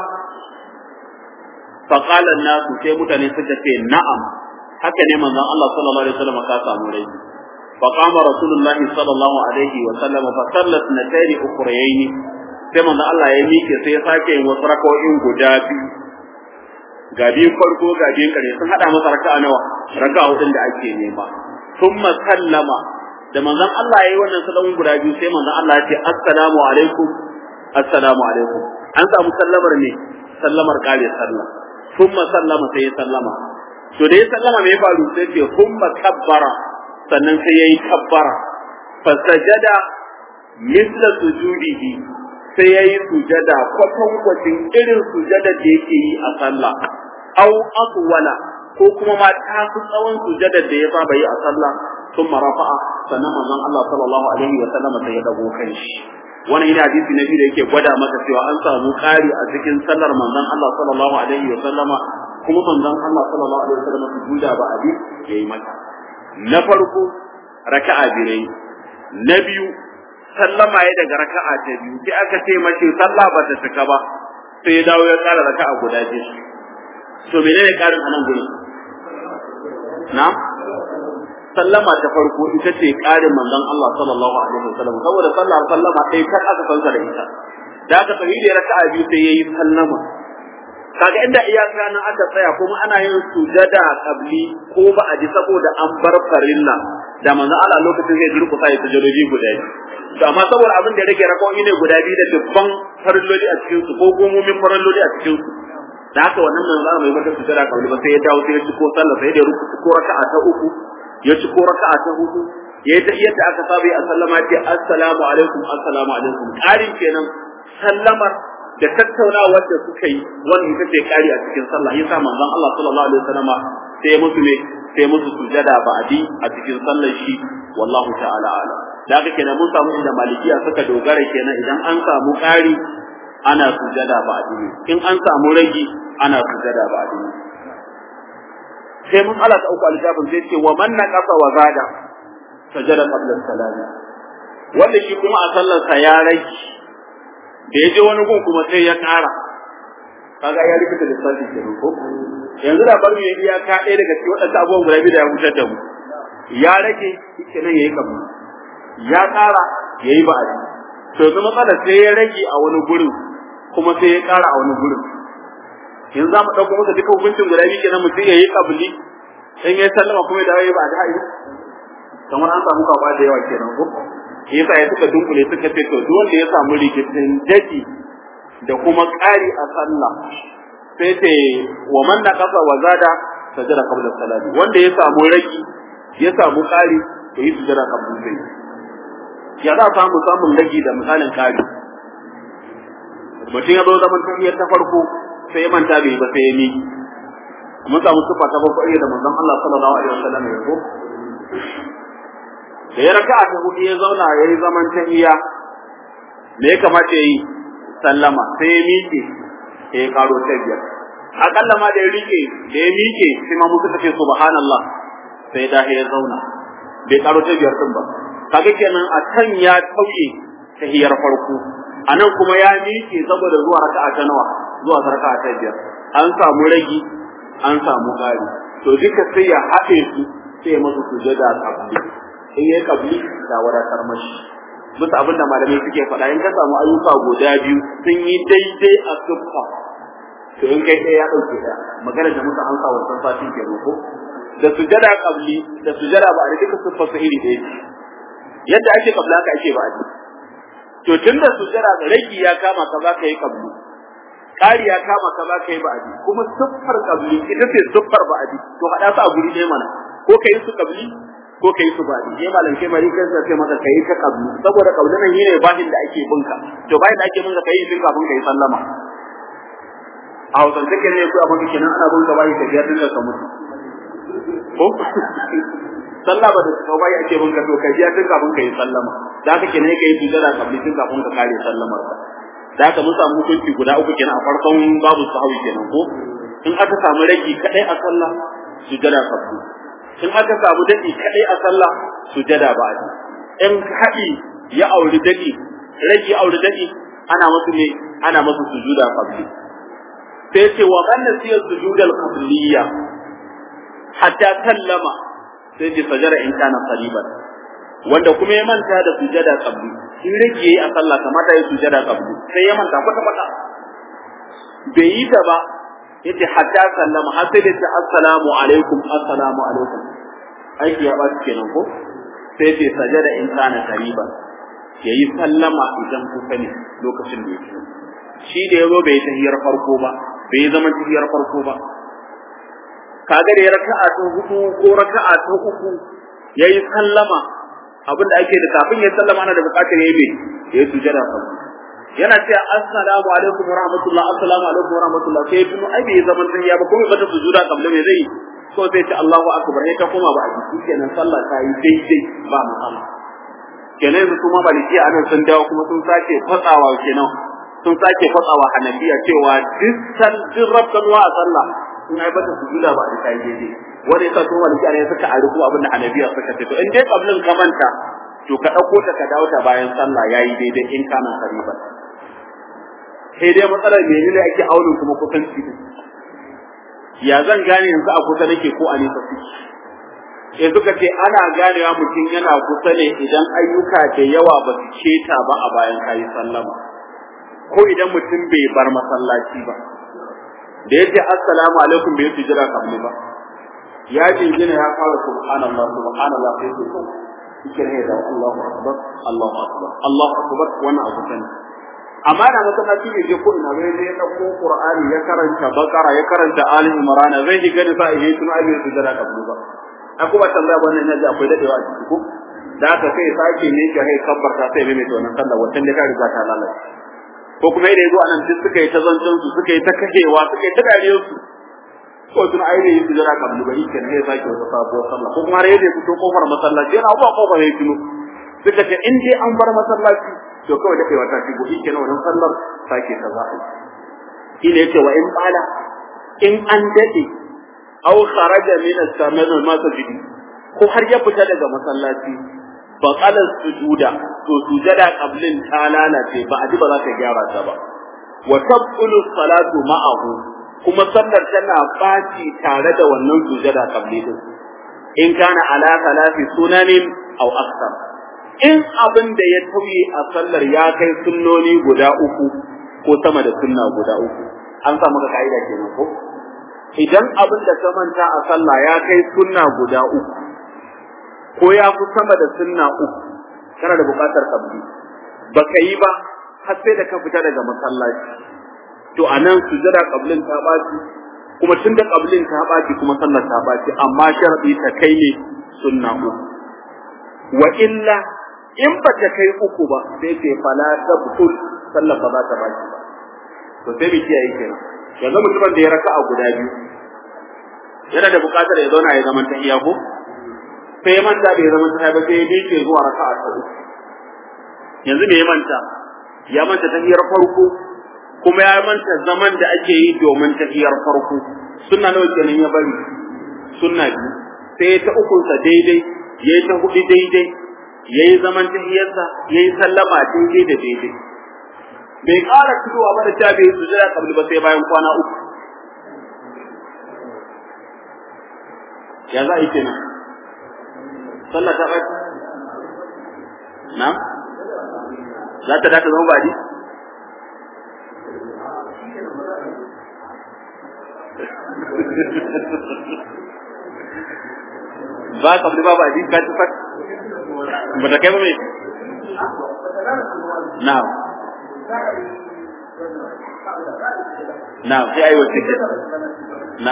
fa qala an-nasu sai mutane suka ce na'am haka ne manzon Allah sallallahu alaihi wa sallam ka samu rage fa qama rasulullahi sallallahu alaihi wa sallam fa sallat natayn ukhrayayn sai manzo Allah ya miƙe sai ya sake yin wasu raka'o'in guda biyu ga biyun farko ga biyun kare sun hada masa raka'a nawa raka'a hudun da ake nema thumma sallama da manzon Allah yayi wannan salamun guda biyu sai manzon Allah ya ce assalamu alaikum assalamu alaikum an samu sallamar ne sallamar kare sallah thumma sallama sai ya sallama to da ya sallama me ya faru sai ce thumma kabbara sannan sai yayi kabbara fa sajada misla sujudihi sai ya yi sujada kwatankwacin irin sujada da yake yi a sallah au aswala ko kuma ma ta fi tsawon sujada da ya saba yi a sallah sun marafa'a sannan manzon Allah sallallahu alaihi wa sallam sai ya dago kan shi wannan yana hadisi na biyu da yake gwada maka cewa an samu ƙari a cikin sallar manzon Allah sallallahu alaihi wa sallama kuma manzon Allah sallallahu alaihi wa sallam sujuda ba abi yayi mata na farko raka'a birai na biyu sallama ya daga raka'a ta biyu sai aka ce mace sallah ba ta cika ba sai ya dawo ya ƙara raka'a guda biyu to menene ƙarin anan gurin na sallama ta farko ita ce ƙarin manzon Allah sallallahu alaihi wasallam saboda sallar sallama sai kar aka sansa da ita da aka tafi da raka'a biyu sai yayi sallama kaga inda iyaka nan aka tsaya kuma ana yin sujada qabli ko ba a ji saboda an bar farilla da manzon Allah lokacin zai durƙusa ya sujudoji guda biyu to amma saboda abin da rage rakawoyi ne guda biyu da dubban farilloli a cikin su ko gomomin farilloli a cikin su da haka wannan manzo Allah bai mata sujada kawai ba sai ya dawo sai ya ci ko sallah sai da ruku ko raka'a ta uku ya ci ko raka'a ta hudu yayi ta yadda aka saba ya sallama ce assalamu alaikum assalamu alaikum ƙarin kenan sallamar da tattaunawar da suka yi wannan ita ce ƙari a cikin sallah yasa manzon Allah sallallahu alaihi wasallama sai ya musu ne sai musu sujada ba'di a cikin sallar shi wallahu ta'ala a'lam da haka kenan mun samu inda malikiya suka dogara kenan idan an samu ƙari ana sujada ba adini in an samu ragi ana sujada ba adini sai mun Allah ta uku aljabin sai ce wa man naqasa wa zada sajada qabla salami wanda shi kuma a sallar sa ya ragi da yaje wani gun kuma sai ya ƙara kaga ya rikita da salli kenan ko yanzu da bar mu yi iyaka ɗaya daga cikin waɗannan abubuwan guda biyu da ya hutar da mu ya rage kenan yayi kabli ya ƙara ya yi ba'adi to yanzu matsala sai ya rage a wani gurin kuma sai ya ƙara a wani gurin yanzu za mu ɗauko masa duka hukuncin guda biyu kenan mutum ya yi ƙabli in ya sallama kuma ya dawo ya ba'adi haɗi kamar an samu kwaba da yawa kenan ko yasa ya suka dunkule suka ce to duk wanda ya samu rikicin daji da kuma ƙari a sallah sai ce wa man naqasa wa zada sajada qabla salati wanda ya samu raki ya samu ƙari to yi sujada qabla sai ya za a samu samun ragi da misalin kari mutum ya zo zaman tafiyar ta farko sai ya manta bai ba sai ya miki mun samu sufa ta farko iya da manzon Allah sallallahu alaihi wasallam ya ko da ya raka'a ta hudu ya zauna yayi zaman tahiya me ya kamata yayi sallama sai ya miki sai ya karo ta biyar akalla ma da ya rike da ya miki sai ma mu suka ce subhanallah sai da ya zauna bai karo ta biyar din ba kaga kenan a can ya tauye tahiyar farko anan kuma ya miƙe saboda zuwa raka'a ta nawa zuwa raka'a ta biyar an samu ragi an samu ƙari to duka sai ya haɗe su sai ya musu sujada kabli in yayi kabli da wadatar mashi musu abinda malamai suke faɗa in ka samu ayyuka guda biyu sun yi daidai a siffa to in kai ɗaya ya ɗauke ɗaya magana da muka an sa wancan satin ke ko da sujada kabli da sujada ba a duka siffa su iri ɗaya yadda ake kabla ka ake ba a to tunda sujada da ragi ya kama ka za ka yi kabli ƙari ya kama ka za ka yi ba'adi kuma siffar kabli ita ce siffar ba'adi to haɗa su a guri ɗaya mana ko ka yi su kabli ko ka yi su ba'adi sai malam kai mari kai sai maka kai ta kabli saboda kabli nan yene bahin da ake binka to bahin da ake binka kai din kafin kai sallama a wasan take ne ko abin kenan ana binka bahi ka biya din ka mutu ko sallah ba da bai ake binka to kai biya din kafin kai sallama da haka kenan kai sujada kabli din kafin ka kare sallamar ka da haka mun samu hukunci guda uku kenan a farkon babu sahawi kenan ko in aka samu raki kadai a sallah sujada kabli in aka samu dadi kadai a sallah sujada ba'di in hadi ya auri dadi raki ya auri dadi ana musu ne ana musu sujuda qabli sai ce wa man nasiya sujudal qabliyya hatta sallama sai ce sajara in kana qariban wanda kuma ya manta da sujada qabli in rage yayi a sallah kamata ya sujada qabli sai ya manta kwata kwata bai yi ta ba yace hatta sallama har sai da assalamu alaikum assalamu alaikum aiki ya ba kenan ko sai ce sajada in kana qariban yayi sallama idan kuka ne lokacin da yake shi da yazo bai tahiyar farko ba bai zama tahiyar farko ba kaga da raka'a ta hudu ko raka'a ta uku yayi sallama abinda ake da kafin ya sallama ana da bukatar yayi me yayi sujada fa yana cewa assalamu alaikum wa rahmatullah assalamu alaikum wa rahmatullah sai tun ai bai zama tahiya ba kuma bata sujuda kabla me zai ko sai ce Allahu akbar sai ta koma ba a jiki kenan sallah ta yi daidai ba matsala kenan su kuma maliki anan sun dawo kuma sun sake fatsawa kenan sun sake fatsawa hanafiya cewa dukkan dirrabkan wa a sallah in ai bata sujuda ba a kai daidai wanda yasa su maliki anan suka ariku abin da hanafiya suka ce to in dai kablin ka manta to ka dauko ta ka dawo ta bayan sallah yayi daidai in kana kariba sai dai matsalar menene ake aulun kuma kusanci ya zan gane yanzu a kusa nake ko a nesa suke sai suka ce ana ganewa mutum yana kusa ne idan ayyuka da yawa ba su keta ba a bayan kayi sallama ko idan mutum bai bar masallaci ba da yace assalamu alaikum bai su jira kabli ba ya jingina ya fara subhanallah subhanallah sai su ko kike da Allahu akbar Allahu akbar Allahu akbar wannan abu kan amma da masallaci ne je ko ina bai ne na ko Qur'ani ya karanta Bakara ya karanta Ali Imran zai ji gani fa ihe tun abin su jira kabli ba akwai ba tambaya wannan naji akwai dadewa a ciki ko da aka sai sake ne ka kai kabbarta sai mai mai wannan sallah wannan da ka riga ta lalace ko kuma idan yazo anan duk suka yi ta zancen su suka yi ta kashewa suka yi ta dariyar su ko tun aire yi jira kabli ba yake ne sake wata sabuwar sallah ko kuma rede fito kofar masallaci yana ba kofar ya tuno suka ce in dai an bar masallaci to kawai da kai wata shigo yake ne wannan sallar sake ta za a yi shi ne yace wa in bala in an dade aw kharaja min as-samin al-masjid ko har ya fita daga masallaci fa qala sujuda to sujada qablin ta lalace ba a ji ba za ta gyara ta ba wa tabqulu salatu ma'ahu kuma sallar tana baci tare da wannan sujada qabli din in kana ala thalathi sunanin aw akthar in abin da ya tauye a sallar ya kai sunnoni guda uku ko sama da sunna guda uku an samu ka kaida kenan ko idan abin da ka manta a sallah ya kai sunna guda uku ko ya fi sama da sunna uku kana da buƙatar kabli baka yi ba har sai da ka fita daga masallaci to anan sujada qablin ta baci kuma tunda qablin ta baci kuma sallar ta baci amma sharadi ta kai ne sunna uku wa illa in ba ta kai uku ba sai ce fala tabtul sallar ba za ta baci ba to sai bi kiyaye kenan yanzu mutumin da ya raka'a guda biyu yana da buƙatar ya zauna ya zama ta iya ko sai ya manta bai zama ta ba sai ya dace zuwa raka'a ta uku yanzu me ya manta ya manta tahiyar farko kuma ya manta zaman da ake yi domin tahiyar farko sunna nawa kenan ya bari sunna biyu sai ta ukun sa daidai yayi ta hudu daidai yayi zaman tahiyarsa yayi sallama daidai da daidai bai ƙara fitowa ba da ta bai sujada kabli ba sai bayan kwana uku ya za a yi kenan sallah ta ɓaci na za ta dace zama baɗi ba kabli ba baɗi ka ci fat ba ta kai ba mai na na sai ayi wace ke na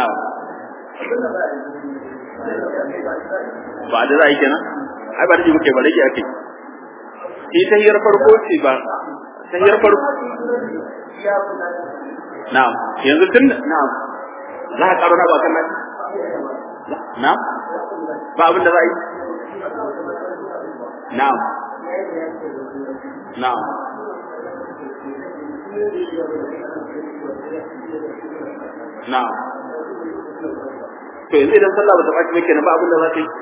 ba da za a yi kenan ai ba da muke ba rage ake shi ta hiyar farko ce ba ta hiyar farko na'am yanzu tun na'am za ka karo na ba kan nan na'am ba abin da za a yi na'am na'am na'am to yanzu idan sallah ba ta faɗi ba kenan ba abin da za ta yi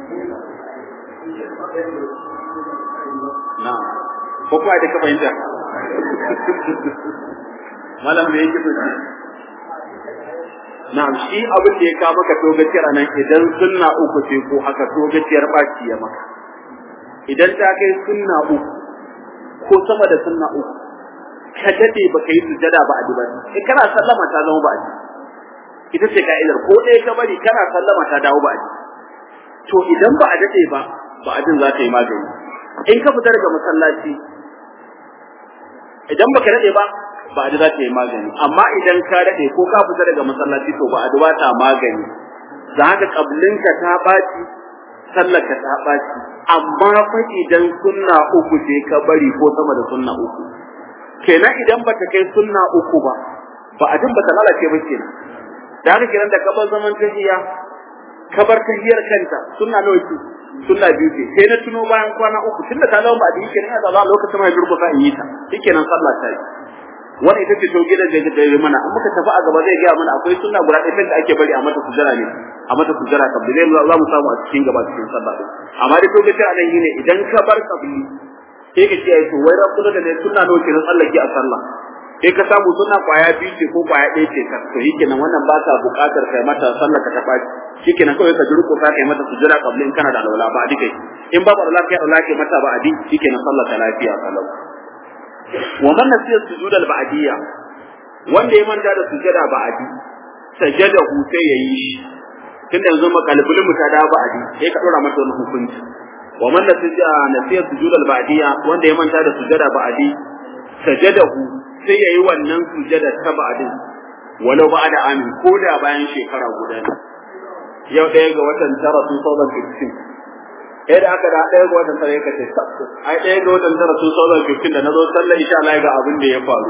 na'am ko kuma da ka fahimta malam me yake fahimta na'am shi abin da ya ka maka togaciyar nan idan sunna uku ce ko haka togaciyar baci ya maka idan ta kai sunna uku ko sama da sunna uku ka dade baka yi sujada ba a duba in kana sallama ta zama ba a ita ce ka'idar ko ɗaya ka bari kana sallama ta dawo ba a to idan ba a dade ba ba a jin za ta yi magani in ka fita daga masallaci idan baka dade ba ba a za ta yi magani amma idan ka dade ko ka fita daga masallaci to ba a duba ta magani da haka kablinka ta baci sallarka ta baci amma fa idan sunna uku ce ka bari ko sama da sunna uku kenan idan ba ta kai sunna uku ba ba a jin ba ta lalace ba kenan da haka kenan da kabar zaman tahiya kabar tahiyar kanta sunna nawa ce sunna biyu ce sai na tuno bayan kwana uku tunda ta zama ba da yake ne da lokacin mai durko sa in yi ta shikenan sallah ta yi wani ita ce tauke da da mana an muka tafi a gaba zai ga mana akwai sunna guda ɗaya da ake bari a mata sujjara ne a mata sujjara kabli zai za mu samu a cikin gaba cikin sallah din amma dai tauke ta nan ne idan ka bar kabli sai ka ce ai to wai rabbuna da ne sunna nawa kenan tsallake a sallah sai ka samu sunna kwaya biyu ce ko kwaya ɗaya ce ka to shikenan wannan ba ka buƙatar kai mata sallah ka taɓa shikenan kawai ka jurko ka kai mata sujjara kabli in kana da alwala ba dike in babu alwala kai alwala kai mata ba adi shikenan sallah ta lafiya kalau wa man nasiya sujud al-ba'diyya wanda ya manta da sujada ba'di sajadahu sai yayi shi tunda yanzu makalbulin muta da ba'di sai ka dora mata wannan hukunci wa man nasiya nasiya sujud al-ba'diyya wanda ya manta da sujada ba'di sajadahu sai yayi wannan sujada ta ba'di walau ba'da amin ko da bayan shekara guda yau ɗaya ga watan tara two thousand fifteen eh da aka da ɗaya ga watan tara yake ce ai ɗaya ga watan tara two thousand fifteen da nazo sallar insha Allah ga abin da ya faru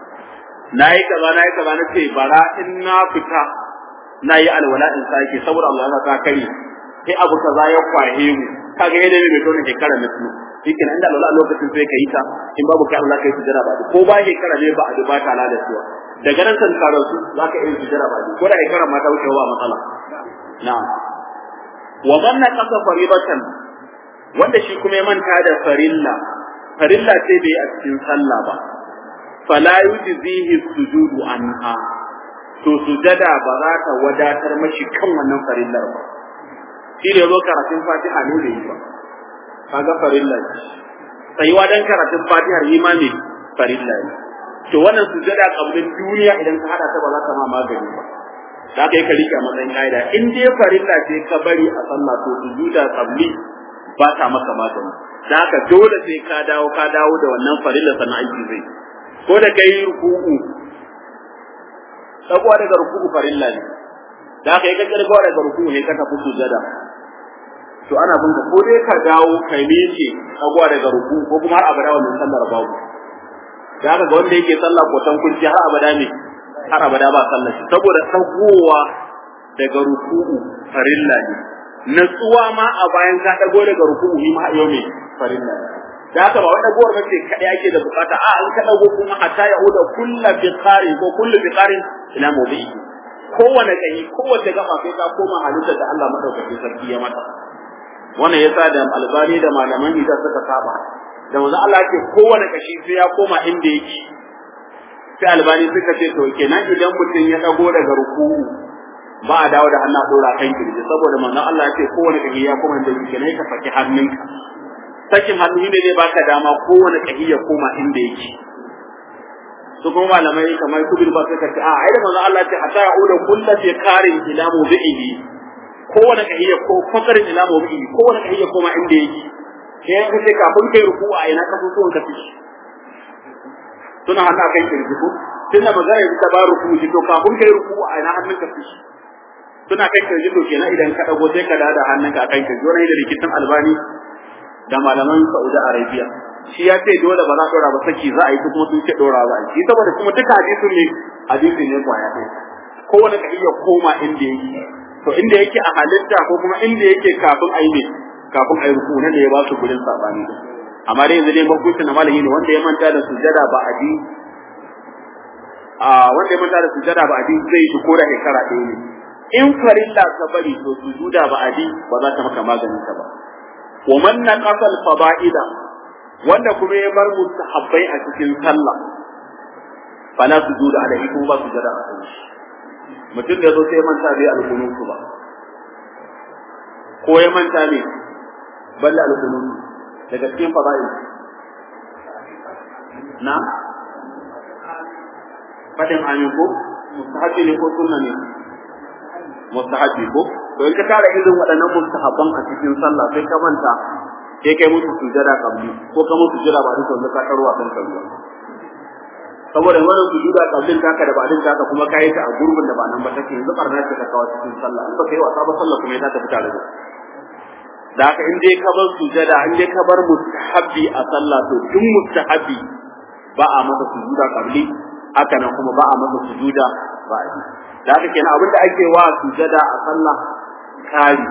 nayi kaza nayi kaza nace bara in na fita nayi alwala in sake saboda Allah ya sa kai sai abu kaza ya kwahe mu kaga yadda ne mai tona shekara na tuno yake nan da alwala lokacin sai kai ta in babu kai Allah kai sujjara ba ko ba shekara ne ba a duba ta da cewa daga nan san karansu zaka yi sujjara ba ko da shekara ma ta wuce ba matsala na'am wa man naqasa faridatan wanda shi kuma ya manta da farilla farilla sai bai a cikin sallah ba fala yujzihi sujudu anha to sujada ba za ta wadatar mashi kan wannan farillar ba shi da zo karatun Fatiha ne da yi ba kaga farilla sai wadan karatun Fatiha imani farilla ne to wannan sujada kablin duniya idan ka hada ta ba za ta ma magani ba da kai ka rike a matsayin kaida in dai farilla ce ka bari a sallah to sujuda qabli ba ta maka magani da haka dole sai ka dawo ka dawo da wannan farilla sannan aiki zai ko da kai ruku'u sabuwa daga ruku'u farilla ne da haka ka kirgo daga ruku'u ne ka tafi sujada to ana bin ka ko dai ka dawo kai miƙe sabuwa daga ruku'u ko kuma har abada wannan sallar babu da haka ga wanda yake sallah ko tan kunci har abada ne har abada ba sallar shi saboda sabuwa daga ruku'u farilla ne natsuwa ma a bayan ka dago daga ruku'u ma yau ne farilla da haka ba wai dagowar bace kadai ake da bukata a an ka dago kuma hatta ya uda kullu fiqari ko kullu fiqari ila mawdi'i kowane kai kowace gaba sai ka koma halittar da Allah madaukakin sarki ya mata wannan yasa da albani da malaman hidda suka saba da manzo Allah yake kowane kashi sai ya koma inda yake sai albani suka ce to kenan idan mutum ya dago daga ruku'u ba a dawo da hannu dora kan kirji saboda manzon Allah ya ce kowane kahi ya koma inda yake ne ka saki hannunka sakin hannu ne zai baka dama kowane kahi ya koma inda yake su kuma malamai kamar kubir ba suka ce a ai da manzon Allah ya ce hatta ya'uda kullu fi qarin ila mawdi'ihi kowane kahi ya ko fakarin ila mawdi'ihi kowane kahi ya koma inda yake sai ka ce kafin kai ruku'a ina ka so ka fishi suna hada kai kirji ko tunda magana yanzu ta ba ruku shi to kafin kai ruku a ina hannunka fishi suna kai kirji to kenan idan ka dago sai ka da hannunka a kan kirji wannan da likitan albani da malaman Saudi Arabia shi ya ce dole ba za a dora ba saki za a yi kuma sun ce dora za a yi saboda kuma duka hadisin ne hadisin ne kwaya ɗaya kowane ka iya koma inda yake to inda yake a halitta ko kuma inda yake kafin a yi ne kafin a yi ruku ne da ya ba su gurin sabani amma dai yanzu dai mabucin na malami ne wanda ya manta da sujada ba a ji a wanda ya manta da sujada ba a ji zai shi ko da shekara ɗaya ne in farilla ka bari to sujuda ba a ji ba za ta maka maganin ta ba wa man naqasa al-fada'ila wanda kuma ya bar mustahabbai a cikin sallah fala sujuda alaihi kuma ba sujada a kan shi mutum da zo sai ya manta bai al-qunut ba ko ya manta ne balla al-qunut daga cikin fada'il na fadin amin ko mustahabi ne ko sunna ne mustahabi ko to in ka tara irin waɗannan mustahabban a cikin sallah sai ka manta sai kai musu sujada kabli ko ka musu sujada ba duk wanda ka karwa kan kabli saboda wannan sujuda kablin taka da ba din taka kuma kai ta a gurbin da ba nan ba take yanzu barna ce ka kawo cikin sallah in ba kai wasa ba sallah kuma ya ta fita da da haka in dai ka bar sujada in dai ka bar mustahabi a sallah to duk mustahabi ba a masa sujuda kabli haka nan kuma ba a masa sujuda ba a da haka kenan abinda ake wa sujada a sallah kari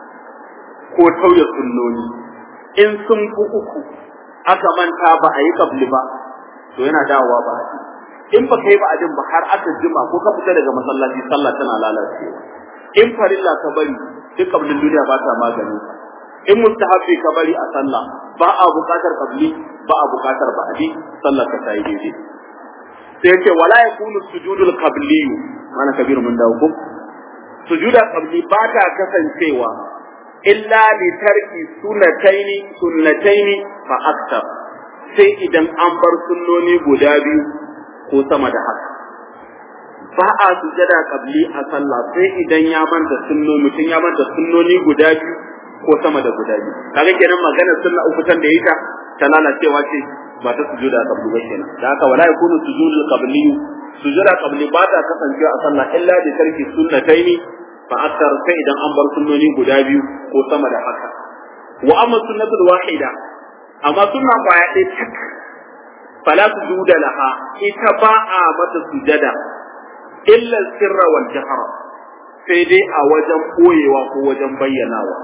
ko tauye sunnoni in sun fi uku aka manta ba a yi kabli ba to yana dawowa ba a in ba kai ba a ba har aka jima ko ka fita daga masallaci sallah tana lalacewa in farilla ka bari duk kablin duniya ba ta maganin ka in mustahabi ka bari a sallah ba a buƙatar kabli ba a buƙatar ba'di sallar ka tayi daidai sai yace wala yakunu sujudul qabli mana kabiru mun dawo ko sujuda qabli ba ta kasancewa illa li tarki sunnataini sunnataini fa aktar sai idan an bar sunnoni guda biyu ko sama da haka ba a sujada qabli a sallah sai idan ya manta sunnoni mutun ya manta sunnoni guda biyu ko sama da guda biyu kaga kenan maganar sunna uku tan da yita ta lalacewa ce ba ta sujuda qabli ba kenan da haka wala yakunu sujudul qabli sujuda qabli ba ta kasancewa a sallah illa bi tarki sunnataini fa akthar sai idan an bar sunnoni guda biyu ko sama da haka wa amma sunnatul wahida amma sunna kwaya ɗaya tak fala sujuda laha ita ba a mata sujada illa sirra wal jahra sai dai a wajen koyewa ko wajen bayyanawa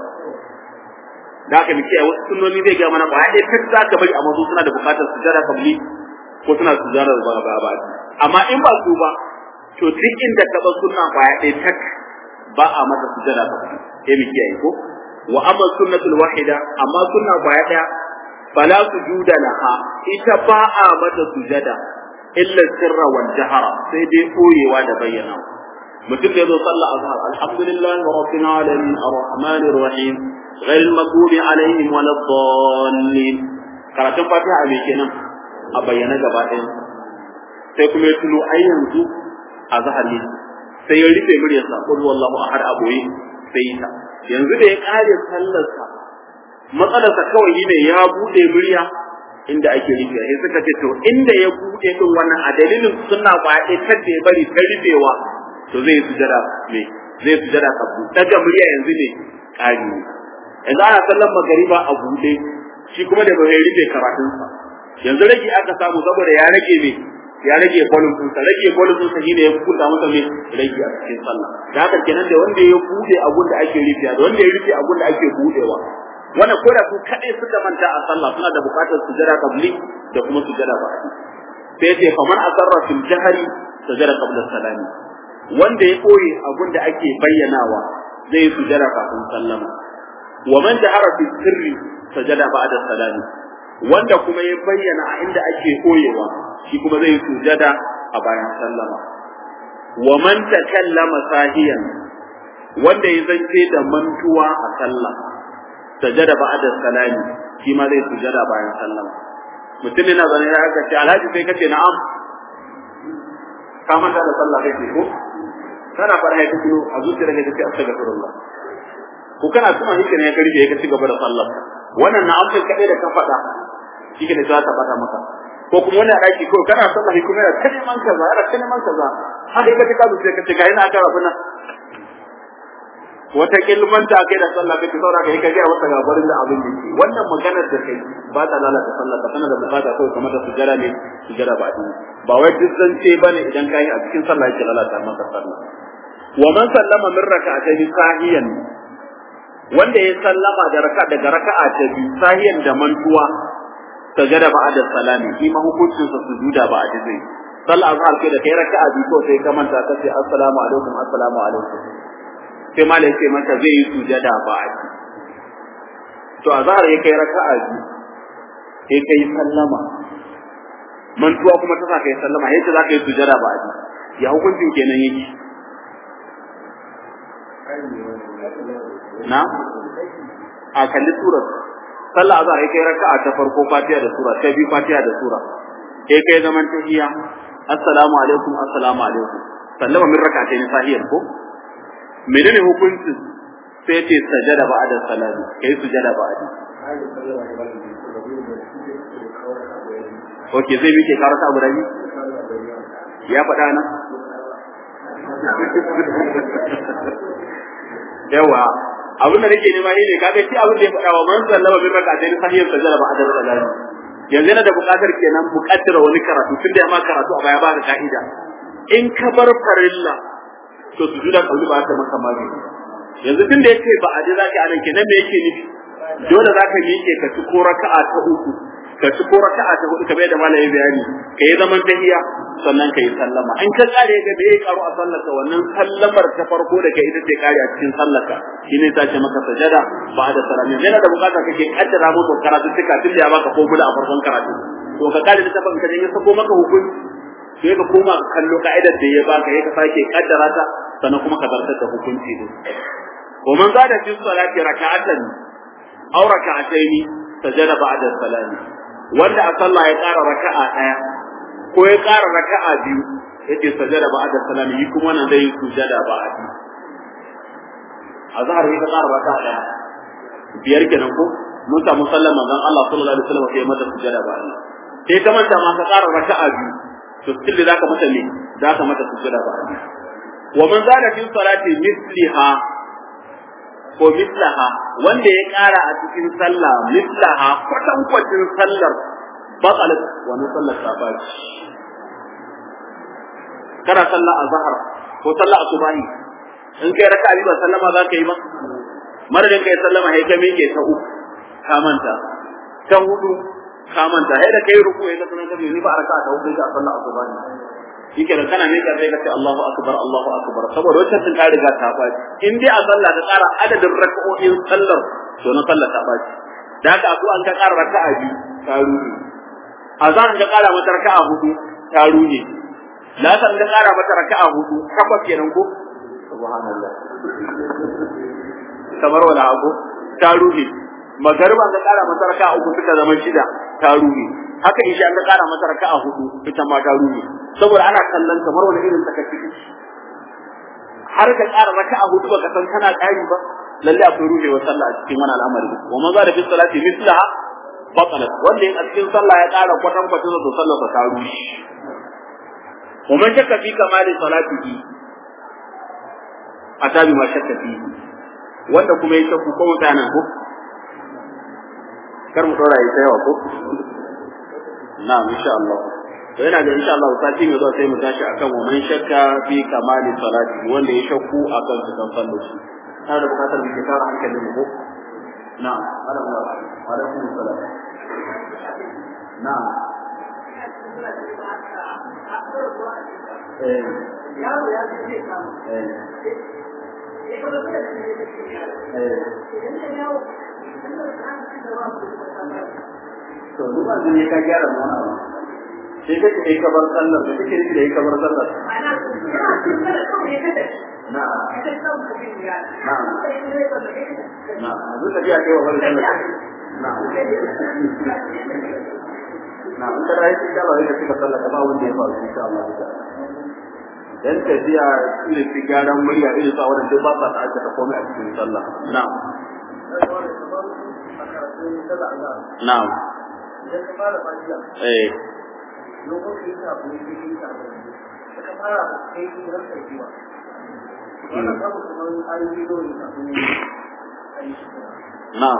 da haka muke a wasu sunnoni zai ga mana kwaya ɗaya tak zaka bari amma su suna da bukatar sujada kabli ko suna sujada ba ba ba amma in ba su ba to duk inda ka bar sunna kwaya ɗaya tak ba a mata sujada kabli sai mu kiyaye ko wa amma sunnatul wahida amma sunna kwaya ɗaya fala sujuda laha ita ba a mata sujada illa sirra wal jahara sai dai koyewa da bayyana mutum da yazo sallah azhar alhamdulillahi rabbil alamin arrahmanir rahim غير المغضوب عليهم ولا الضالين karatun fatiha a me kenan a bayyana gaba ɗaya sai kuma ya tuno ai yanzu a zahari sai ya rufe muryar sa qul wallahu ahad aboye sai ta yanzu da ya kare sallar sa matsalar sa kawai ne ya bude murya inda ake rufe sai suka ce to inda ya bude din wannan a dalilin sunna ba ɗaya kadda ya bari ta rufewa to zai sujada me zai sujada kabu daga murya yanzu ne kari yanzu ana sallan magariba a bude shi kuma da bai rufe karatunsa yanzu rage aka samu saboda ya rage ne ya rage volume din sa rage volume din sa shine ya kuda masa ne rage a cikin sallah da haka kenan da wanda ya bude abun da ake rufe da wanda ya rufe abun da ake budewa wannan ko da su kadai suka manta a sallah suna da bukatar sujada qabli da kuma sujada ba'di sai ce faman asarra fil jahri sujada qabla salami wanda ya koyi abun da ake bayyanawa zai sujada kafin sallama wa man jahara fi sirri sajada ba'da salami wanda kuma ya bayyana a inda ake koyewa shi kuma zai sujada a bayan sallama wa man takallama sahiyan wanda ya zance da mantuwa a sallah sajada ba'da salami shi ma zai sujada bayan sallama mutum yana zane ya aka ce alhaji sai kace na'am ka manta da sallah kai ko kana fara kai ko a zuciyar kai kace astaghfirullah ko kana tuma hike ne ka rike ka ci gaba da sallah wannan na amsar kadai da ka faɗa shike ne za ta fada maka ko kuma wani daki ko kana sallah kuma yana ta neman kaza yana ta neman kaza har kai ka kaza sai ka ce ga ina aka rabu na wata kilman ta kai da sallah kake saura kai ka ga wata gabarin da abin da ke wannan maganar da kai ba ta lalata sallah ka kana da bukata ko kamar da sujjada ne sujjada ba din ba wai duk zance bane idan kai a cikin sallah yake lalata maka sallah wa man sallama min raka'atayn sahiyan wanda ya sallama da raka daga raka'a ta biyu sahiyan da mantuwa sajada ba'da salami shi ma hukuncin sa sujuda ba'da zai sallah azhar kai da kai raka'a biyu ko sai ka manta ka ce assalamu alaikum assalamu alaikum sai malai sai mata zai yi sujada ba'da to azhar ya kai raka'a biyu sai kai sallama mantuwa kuma ta sa kai sallama yace za ka yi sujada ba'da ya hukuncin kenan yake na a kalli surar sallah azhar ai kai raka'a ta farko fatiha da sura ta biyu fatiha da sura sai kai zaman tahiyya assalamu alaikum assalamu alaikum sallama min raka'atayn sahiyan ko menene hukuncin sai ce sajada ba'da salami kai sujada ba'da okay zai mike karasa abu rabi ya faɗa na yawa abin da nake nema ne kaga shi abin da ya faɗa wa man sallama bin rak'atayn sahiyyan sajada ba'da salami yanzu yana da buƙatar kenan buƙatar wani karatu tun da ya ma karatu a baya ba ka ka'ida in ka bar farilla to sujuda kauli ba ta maka magani yanzu tun da yake ba a ji zaki anan kenan me yake nufi dole zaka miƙe ka ci ko raka'a ta uku ka ci ko raka'a ta hudu kamar da malami bayani ka yi zaman tahiya sannan ka yi sallama in ka kare ga da ya karu a sallarka wannan sallamar ta farko da kai ita ce kare a cikin sallarka shine ta ce maka sajada ba da salami yana da bukata kake kaddara musu karatu tuka tun da ya baka formula a farkon karatu to ka kare da tabbata kaje ya sako maka hukunci sai ka koma kallo ka'idar da ya baka ya ka sake kaddara ta sannan kuma ka zartar da hukunci din wa man zada fi salati raka'atan aw raka'ataini sajada ba'da salami wanda a sallah ya ƙara raka'a ɗaya ko ya ƙara raka'a biyu yace sajada ba'da salami yi kuma nan zai sujada ba'da azhar ya ƙara raka'a ɗaya biyar kenan ko mun samu sallar manzon Allah sallallahu alaihi wasallam sai mata sujada ba'da sai ka manta ma ka ƙara raka'a biyu to still zaka mata me zaka mata sujada ba'da wa man zada fi salati misliha ko mislaha wanda ya ƙara a cikin sallah mislaha kwatankwacin sallar batsalat wani sallar ta baci kana sallah azhar ko sallah asubahi in kai raka'a biyu ba sallama za ka yi ba madadin kai sallama sai ka miƙe ta uku ka manta ta hudu ka manta sai da kai ruku ya sanar da ni ba raka'a ta uku ga sallah asubahi shike da kana miƙa sai ka ce Allahu akbar Allahu akbar saboda wacce sun ka riga ta baci in dai a sallah ka ƙara adadin raka'o'in sallar to na sallah ta baci da haka azu an ka ƙara raka'a biyu ta ruhi azan ka ƙara mata raka'a hudu ta ruhi la san ka ƙara mata raka'a hudu takwas kenan ko subhanallah kamar wala abu ta ruhi magariba ka ƙara mata raka'a uku suka zama shida ta ruhi haka isha ka ƙara mata raka'a hudu ita ma ta ruhi saboda ana kallon kamar wani irin takaici har ka ƙara raka'a hudu baka san kana ƙari ba lalle akwai ruhewar sallah a cikin wani al'amari wa man zada fi salati mislaha batalat wanda in a cikin sallah ya ƙara kwatan kwatan da sallar sa ta rushe wa man shakka fi kamali salatihi atabi ma shakka fi wanda kuma ya shakku ko mutanen ko kar mu dora yi yawa ko na'am insha Allah to yana da insha Allah sati mai zuwa sai mu tashi akan wa man shakka fi kamali salati wanda ya shakku akan cikin sallar shi har da bukatar mu ke tara hankalin mu ko na'am Allah alaikum salam na'am eh ya ya ce ka eh to duba ne ka gyara mu wannan sai ka ce ka bar sallar da kake yi da ka bar sallar na na na duk da ya kai wa sallar na na da rai insha Allah da kika sallar ba wanda ya faru insha Allah dan tafiya ile tigaran murya ile sa wannan duk ba sa ta aka komai a cikin sallah na na'am eh lokacin da abu ne ke ta ka fara kai har kai kiwa wannan babu kuma ayoyi da wani abu ne ai na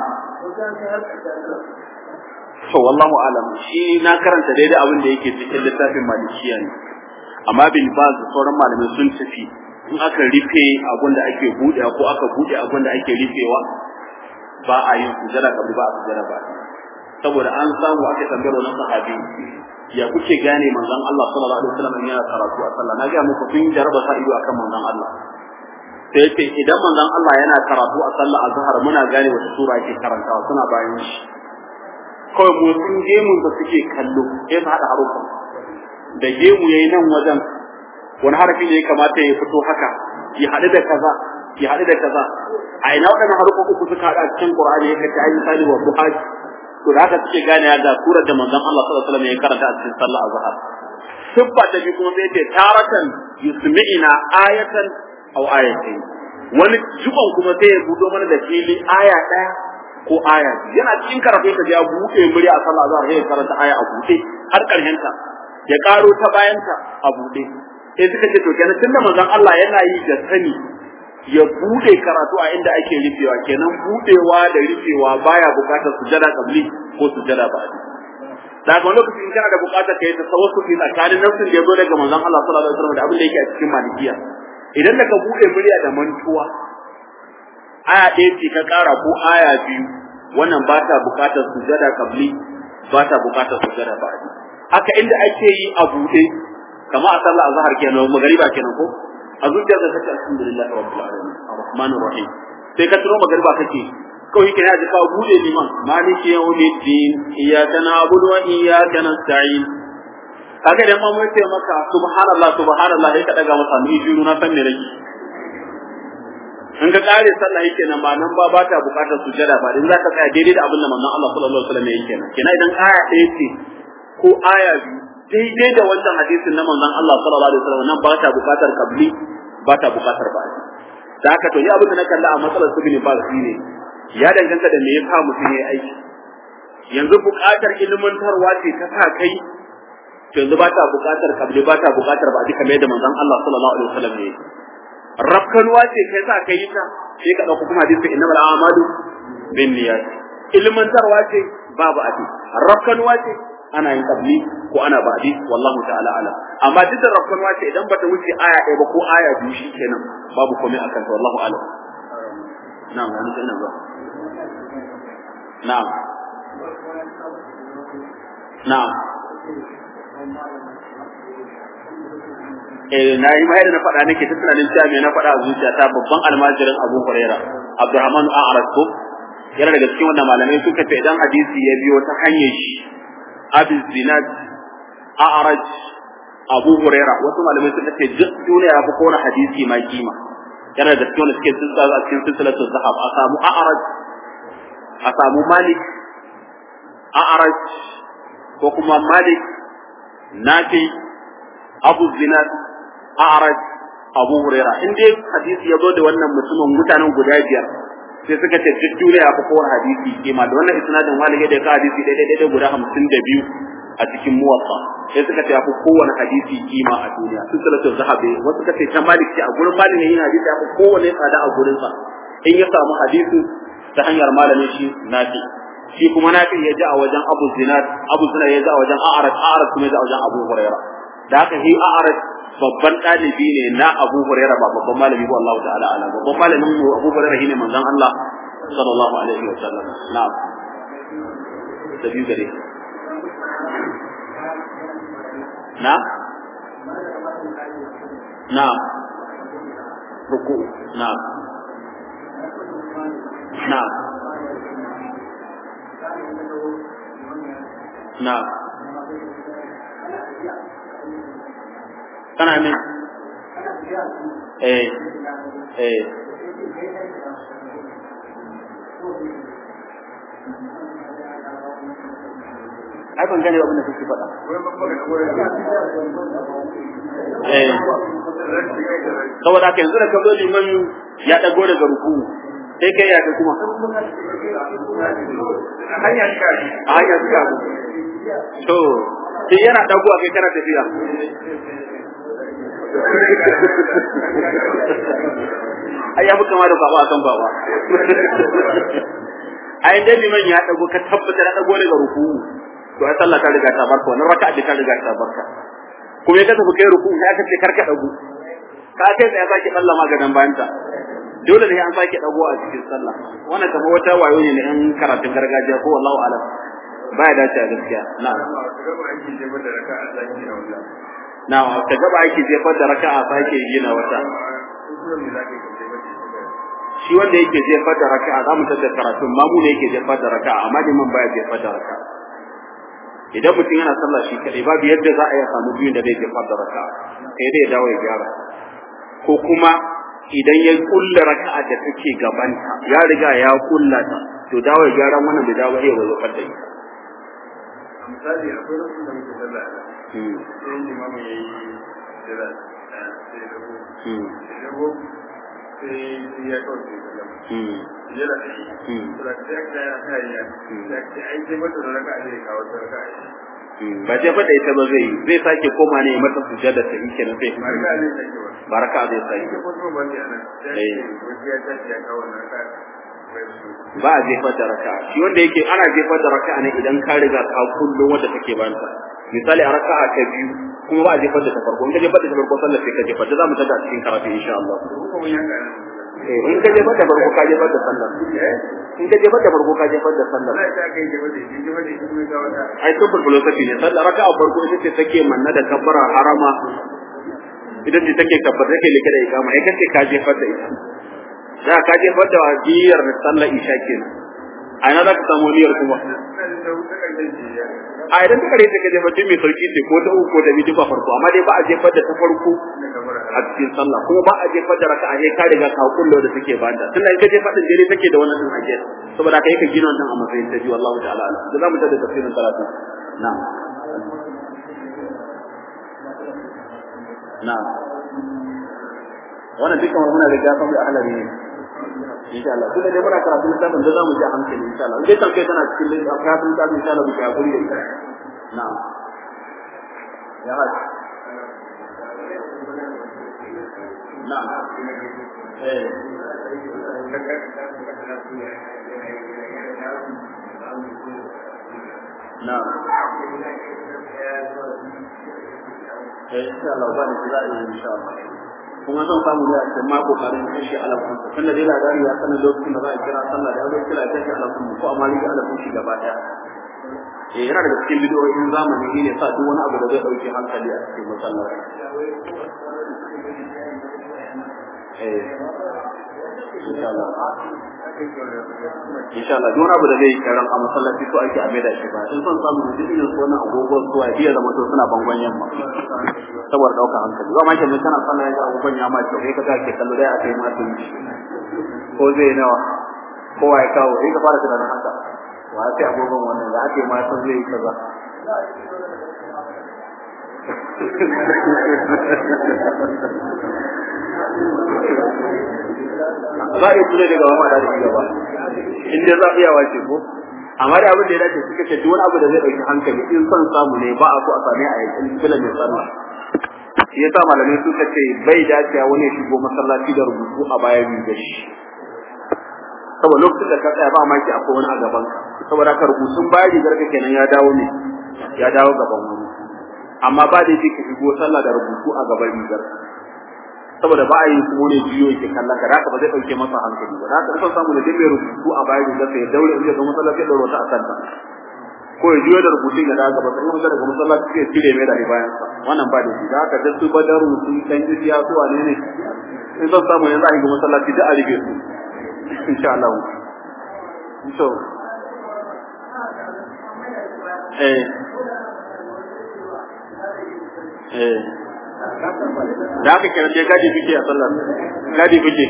to wallahu alam shi na karanta daidai abin da yake cikin littafin malikiya ne amma bin baz sauran malamai sun tafi in aka rufe abin da ake bude ko aka bude abin da ake rufewa ba a yin sujada kabli ba a sujada ba saboda an samu aka tambayar wannan sahabi ya kuke gane manzon Allah sallallahu alaihi wasallam yana karatu a sallah na ga muku sun jaraba sa ido akan manzon Allah sai yace idan manzon Allah yana karatu a sallah azhar muna gane wata sura yake karantawa suna bayan shi kawai mu sun gemu da suke kallo sai su hada harufan da gemu yayi nan wajen wani harafi ne ya kamata ya fito haka ya hadu da kaza ya hadu da kaza a ina wadannan harufan uku suka hada cikin Qur'ani yake ta ayi misali wa buhari to da haka suke gane ya da surar da manzon Allah sallallahu alaihi wasallam ya karanta a cikin sallah azhar siffa ta bi kuma sai ce taratan yusmi'ina ayatan aw ayatin wani juban kuma sai ya budo mana da fili aya daya ko aya yana cikin karatu ka ya buɗe murya a sallah azhar sai karanta aya a buɗe har karshen ta ya karo ta bayan ta a buɗe sai suka ce to kenan tunda manzon Allah yana yi da sani ya buɗe karatu a inda ake rufewa kenan buɗewa da rufewa baya bukatar sujada qabli ko sujada ba'di daga wani lokacin kana da bukatar kai ta tawassufi tsakanin nafsin da yazo daga manzon Allah sallallahu alaihi wasallam da abin da yake a cikin malikiya idan da ka buɗe murya da mantuwa aya ɗaya ce ka ƙara ko aya biyu wannan ba ta buƙatar sujada kabli ba ta buƙatar sujada ba'di haka inda ake yi a buɗe kama a sallah azhar kenan magariba kenan ko a zuciyar da take alhamdulillahi rabbil alamin arrahmanir rahim sai ka tuno magariba kake kawai kina ji ka buɗe liman maliki yawmiddin iyyaka na'budu wa iyyaka nasta'in kaga idan ma mun ce maka subhanallah subhanallah sai ka daga masa ni shiru na san me rake in ka kare sallah yake nan ba nan ba ba ta bukatar sujada ba din zaka tsaya daidai da abin da manzon Allah sallallahu alaihi wasallam yake kenan kenan idan aya ɗaya ce ko aya biyu daidai da wannan hadisin na manzon Allah sallallahu alaihi wasallam nan ba ta bukatar kabli ba ta bukatar ba da haka to ni abin da na kalla a matsalar su bin ba ne ya danganta da me yasa mutum ya aiki yanzu bukatar ilmantarwa ce ta sa kai yanzu ba ta bukatar kabli ba ta bukatar ba duka mai da manzon Allah sallallahu alaihi wasallam ne rafkanuwa ce kai sa kai ta sai ka dauko kuma hadisi innamal a'malu binniyat ilmantarwa ce babu adi rafkanuwa ce ana yin kabli ko ana ba'di wallahu ta'ala alam amma duk da rafkanuwa ce idan bata wuce aya ɗaya ba ko aya biyu shikenan babu komai akan ta wallahu alam na'am wani kenan ba na'am na'am eh na yi mai da na faɗa nake ta tunanin cewa me na faɗa a zuciyata babban almajirin Abu Huraira Abdurrahman A'raj ko yana daga cikin wannan malamai suka ce idan hadisi ya biyo ta hanyar shi Abi Zinad A'raj Abu Huraira wasu malamai suka ce duk duniya ya fi kowane hadisi ma kima yana da cikin wanda suke tsintsa a cikin silsilatul zahab a samu A'raj a samu Malik A'raj ko kuma Malik Nafi Abu Zinad A'raj Abu Huraira in dai hadisi ya zo da wannan mutumin mutanen guda biyar sai suka ce duk duniya ya fi kowar hadisi kima da wannan isnadin walide da ka hadisi daidai daidai guda hamsin da biyu a cikin muwatta sai suka ce ya fi kowane hadisi kima a duniya sun salatul zahabi wasu suka ce ta malik ce a gurin malik ne yin hadisi ya fi kowane tsada a gurin sa in ya samu hadisi ta hanyar malamin shi nafi shi kuma nafi ya ji a wajen Abu Zinad Abu Zinad ya ji a wajen A'raj A'raj kuma ya ji a wajen Abu Huraira da haka shi A'raj babban ɗalibi ne na Abu Huraira ba babban malami ba Allah ta'ala ala babban malamin mu Abu Huraira shine manzon Allah sallallahu alaihi wa sallam na'am da biyu gare na na ruku na na na kana min eh eh ai ban gane abin da kake faɗa eh saboda haka yanzu da ka zo liman ya dago daga ruku sai kai ya ga kuma hanya ka hanya ka to sai yana dagowa kai kana tafiya ai ya kama da baba kan baba ai dai liman ya dago ka tabbata da dago daga ruku to ai sallah ta riga ta barka wannan raka'a ta riga ta barka kuma ya ka tafi kai ruku sai aka ce karka dago ka kai sai sake Allah maganan bayanta dole ne an sake dago a cikin sallah wannan kamar wata wayo ne na yan karatun gargajiya ko wallahu alam baya dace a gaskiya na'am na'am ta gaba ake jefar da raka'a sake yi na wata shi wanda yake jefar da raka'a za mu tada karatu mamu ne yake jefar da raka'a amma liman baya jefar da raka'a idan mutum yana sallah shi kadai babu yadda za a yi samu biyun da zai jefar da raka'a sai dai ya dawo ya gyara ko kuma idan ya kulla raka'a da take gabanta ya riga ya kulla ta to dawo ya gyara wannan da dawo ya wazo fadda ita misali akwai lokacin da muke sallah sai imamu yayi jira sai da ko sai da ko sai ya kawo sai da jira sai da sai ka ya kai ya sai ai sai wata raka'a da ya kawo raka'a ba je fada ita ba zai zai sake koma ne mata sujada ta yake na sai baraka zai sake ba a jefar da raka'a shi wanda yake ana jefar da raka'a ne idan ka riga ka kullum wanda take banta misali a raka'a ta biyu kuma ba a jefar da ta farko in ka jefar da ta farko sallar sai ka jefar da zamu tada a cikin karatu insha Allah eh in ka jefar da farko ka jefar da sallar in ka jefar da farko ka jefar da sallar ai to philosophy ne sallar raka'a farko ita ce take manna da kabbara harama idan ce take tabbata take lika da ikama ai kace ka jefar da ita da ka jefar da wajiyar sallar isha kenan a ina za ka samu niyyar kuma a idan ta kare take jefar da mai sauki ce ko ta uku da miji ba farko amma dai ba a jefar da ta farko a cikin sallah kuma ba a jefar da raka'a sai ka riga ka kullo da take banda tunda in ka jefar da jere take da wannan din ake saboda kai ka gina wannan a matsayin ta ji wallahi ta'ala da zamu tada tafsirin karatu na'am na'am wannan dukkan muna da gafa da ahlari ne insha Allah kuma dai muna karatu littafin da zamu ji a hankali insha Allah dai kan kai tana cikin littafin da insha Allah ku hakuri da ita na'am ya haji na'am eh na'am eh insha Allah ba ni za a yi insha Allah kuma zan samu ne a cikin mako karin kashi alafun tunda dai labari ya sanar lokacin da za a kira sallah da lokacin da kashi alafun ko amma rike alafun shi gaba daya eh yana daga cikin bidiyoyin zamani ne sa duk wani abu da zai dauke hankali a cikin masallaci eh insha Allah insha Allah duk wani abu da zai karan a masallaci to ake ame da shi ba in son samu duk irin su wannan agogon zuwa biya da mutum suna bangon yamma saboda dauka hankali ba ma ke kana sallah ya ga agogon yamma to kai ka ga ke kallo dai a kai ma tun ko zai nawa ko ai kawo sai ka fara tunanin haka wa sai agogon wannan da ake ma sun zai kaza za a yi tune daga wama da shi gaba in dai za a iya wace ko amma da abin da ya dace suka ce duk wani abu da zai dauki hankali in son samu ne ba a so a same a yakin filan mai sallah shi yasa malamai suka ce bai dacewa wani ya shigo masallaci da rubutu a bayan rigar shi saboda lokacin da ka tsaya ba maki akwai wani a gaban ka saboda ka rubutun bayan rigar ka kenan ya dawo ne ya dawo gaban wani amma ba da yake ka shigo sallah da rubutu a gaban rigar saboda ba a yi kuma ne biyo yake kallon ka haka ba zai dauke masa hankali ba haka san samu da dai rubutu a bayan da sai daure inda ga masallaci da rota a kanta ko ya jiyo da rubutun da daga ba sai mun daga masallaci sai tire mai da bayan sa wannan ba da shi haka da su ba da rubutu kan ji ya su wane ne in san samu yanzu a yi masallaci da a rige su insha Allah so eh eh da aka kira ce gadi fike a sallar gadi fike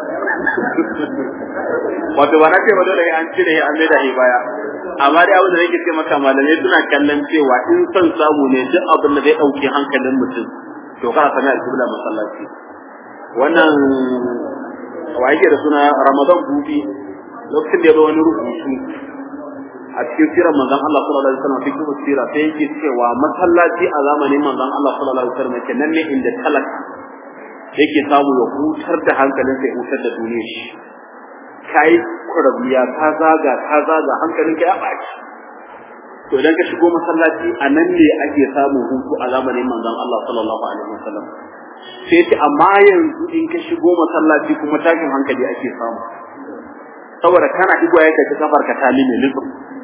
wato ba na ce ba dole an cire an mai da baya amma dai abin da nake ce maka malamai suna kallon cewa in son samu ne duk abin da zai dauke hankalin mutum to kana sami alƙibla masallaci wannan wa yake da suna Ramadan Bubi lokacin da ya zo wani rubutu a a cikin sirar manzon Allah sallallahu alaihi wasallam cikin sira sai yake cewa masallaci a zamanin manzon Allah sallallahu alaihi wasallam yake nan ne inda talaka yake samu ya hutar da hankalinsa ya hutar da duniyar shi kai kurabiya ka zaga ka zaga hankalinka ya baci to idan ka shigo masallaci a nan ne ake samun hutu a zamanin manzon Allah sallallahu alaihi wasallam sai ce amma yanzu in ka shigo masallaci kuma tashin hankali ake samu saboda kana digo ya kace kafar ka tali ne lisu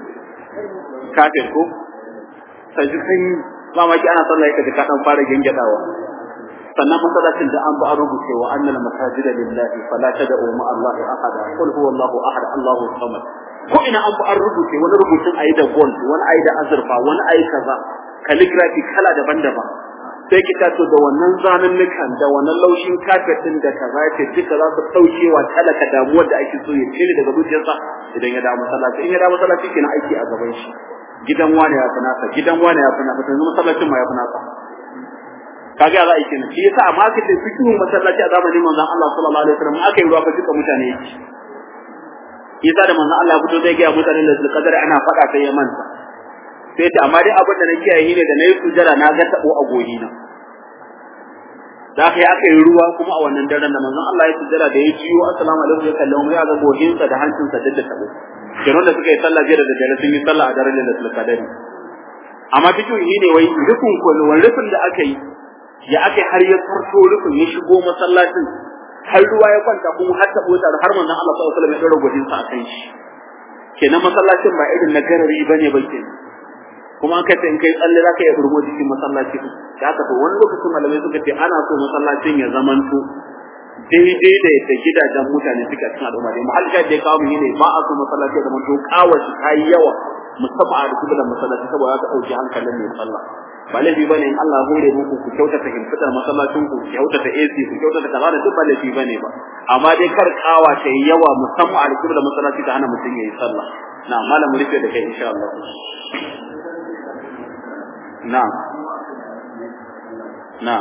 kafir ko sai sai mamaki ana sallah yake ka dan fara gengadawa sannan masallacin da an ba a rubuce wa annal masajida lillahi fala tad'u ma Allah ahada qul huwallahu ahad Allahu samad ko ina an ba an rubuce wani rubutun ayi da gold wani ayi da azurfa wani ayi kaza calligraphy kala daban-daban sai kita to da wannan zanannukan da wannan laushin kafet din da kaza ce duka za su dauke wa talaka damuwar da ake so ya cire daga zuciyarsa idan ya dawo masallaci in ya dawo masallaci kenan aiki a gaban shi gidan wani ya funasa gidan wani ya funasa yanzu masallacin ma ya funasa kage za a yi kenan shi yasa amma kace fikihun masallaci a zamanin manzon Allah sallallahu alaihi wasallam aka yi ruwa fa duka mutane yake yasa da manzon Allah fito zai ga mutane da kadar ana fada sai ya manta sai ta amma dai abin da nake yi ne da nayi sujara na ga tabo a goyi na da kai aka yi ruwa kuma a wannan daren da manzon Allah ya sujara da ya jiyo assalamu alaikum ya kallamu ya ga gohinsa da hancinsa da da tabo kenan da suka yi sallah jiya da dare sun yi sallah a daren da kadari amma fikihu ne wai rukun ko wani rukun da aka yi ya ake har ya farto rufin ya shigo masallacin har ruwa ya kwanta kuma har tabo ta har manzon Allah sallallahu alaihi wasallam ya dora gudin sa akan shi kenan masallacin ba irin na garari bane ba kenan kuma an kace in kai tsalle zaka iya burgo cikin masallaci da haka to wani lokacin malamai suka ce ana so masallacin ya zamanto daidai da yadda gidajen mutane suka cikin al'umma dai mahallin da ya kawo mu ne ba a so masallaci ya zamanto kawashi kai yawa musamman a dukkan masallaci saboda ya dauki hankalin mai sallah ba laifi bane in Allah hore muku ku kyautata himfidar masallacin ku kyautata A C ku kyautata kaza da duk ba laifi bane ba amma dai kar kawa ta yi yawa musamman a cikin masallaci da hana mutum yayi sallah na malam mu rufe da kai insha Allah na na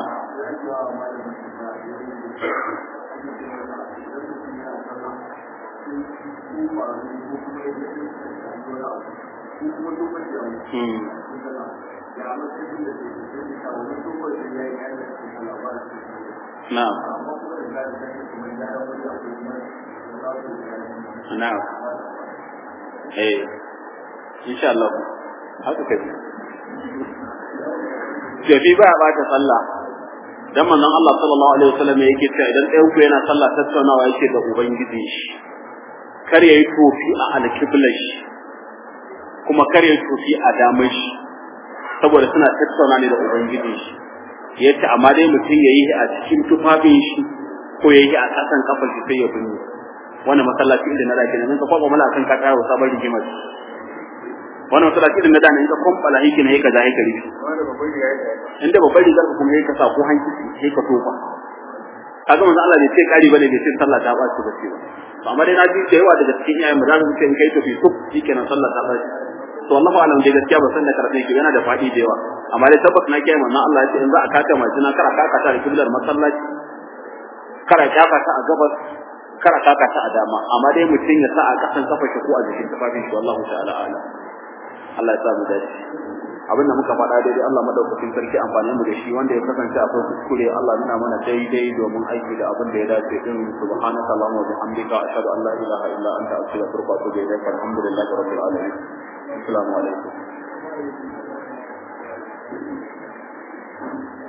hmm Na'am. Na'am. Eh. Insha Allah. Haka kai. Jabi ba ba ta sallah. Dan manzon Allah sallallahu alaihi wasallam yake cewa idan ɗayan ku yana sallah tattaunawa yake da ubangiji shi. Kar yayi tofi a alqiblar shi. Kuma kar yayi tofi a damar shi. Saboda suna tattauna ne da ubangiji shi. yace amma dai mutum yayi a cikin tufafin shi ko yayi a kasan kafar shi sai ya binne wannan masallaci inda na dake nan ka kwaba mala kan ka tayo sabon rigima wannan masallaci inda na da nan ka kwambala hiki ne ka jahi kari inda babban rigar ka kuma yayi ka sa ko hanki sai ka tofa kaga manzo Allah ne sai kari bane bai sai sallah ta ba shi ba to amma dai na ji cewa daga cikin iyayen mu za su ce in kai tafi tuf shikenan sallah ta ba to wallahi alam dai gaskiya ba san da karfe ki yana da fadi da yawa amma dai tabbas na kiyaye manzo Allah ya ce in za a kaka majina kar a kaka ta da kiblar masallaci kar a kaka ta a gabas kar a kaka ta a dama amma dai mutum ya sa a kasan kafa shi ko a jikin tafafin shi wallahi ta'ala ala Allah ya sa mu dace abin da muka faɗa daidai Allah madaukakin sarki amfanin mu da shi wanda ya kasance a farko kuskure Allah nuna mana daidai domin aiki da abin da ya dace din subhanaka allahumma wa bihamdika ashhadu an la ilaha illa anta astaghfiruka wa atubu ilaik alhamdulillahi rabbil alamin assalamu alaikum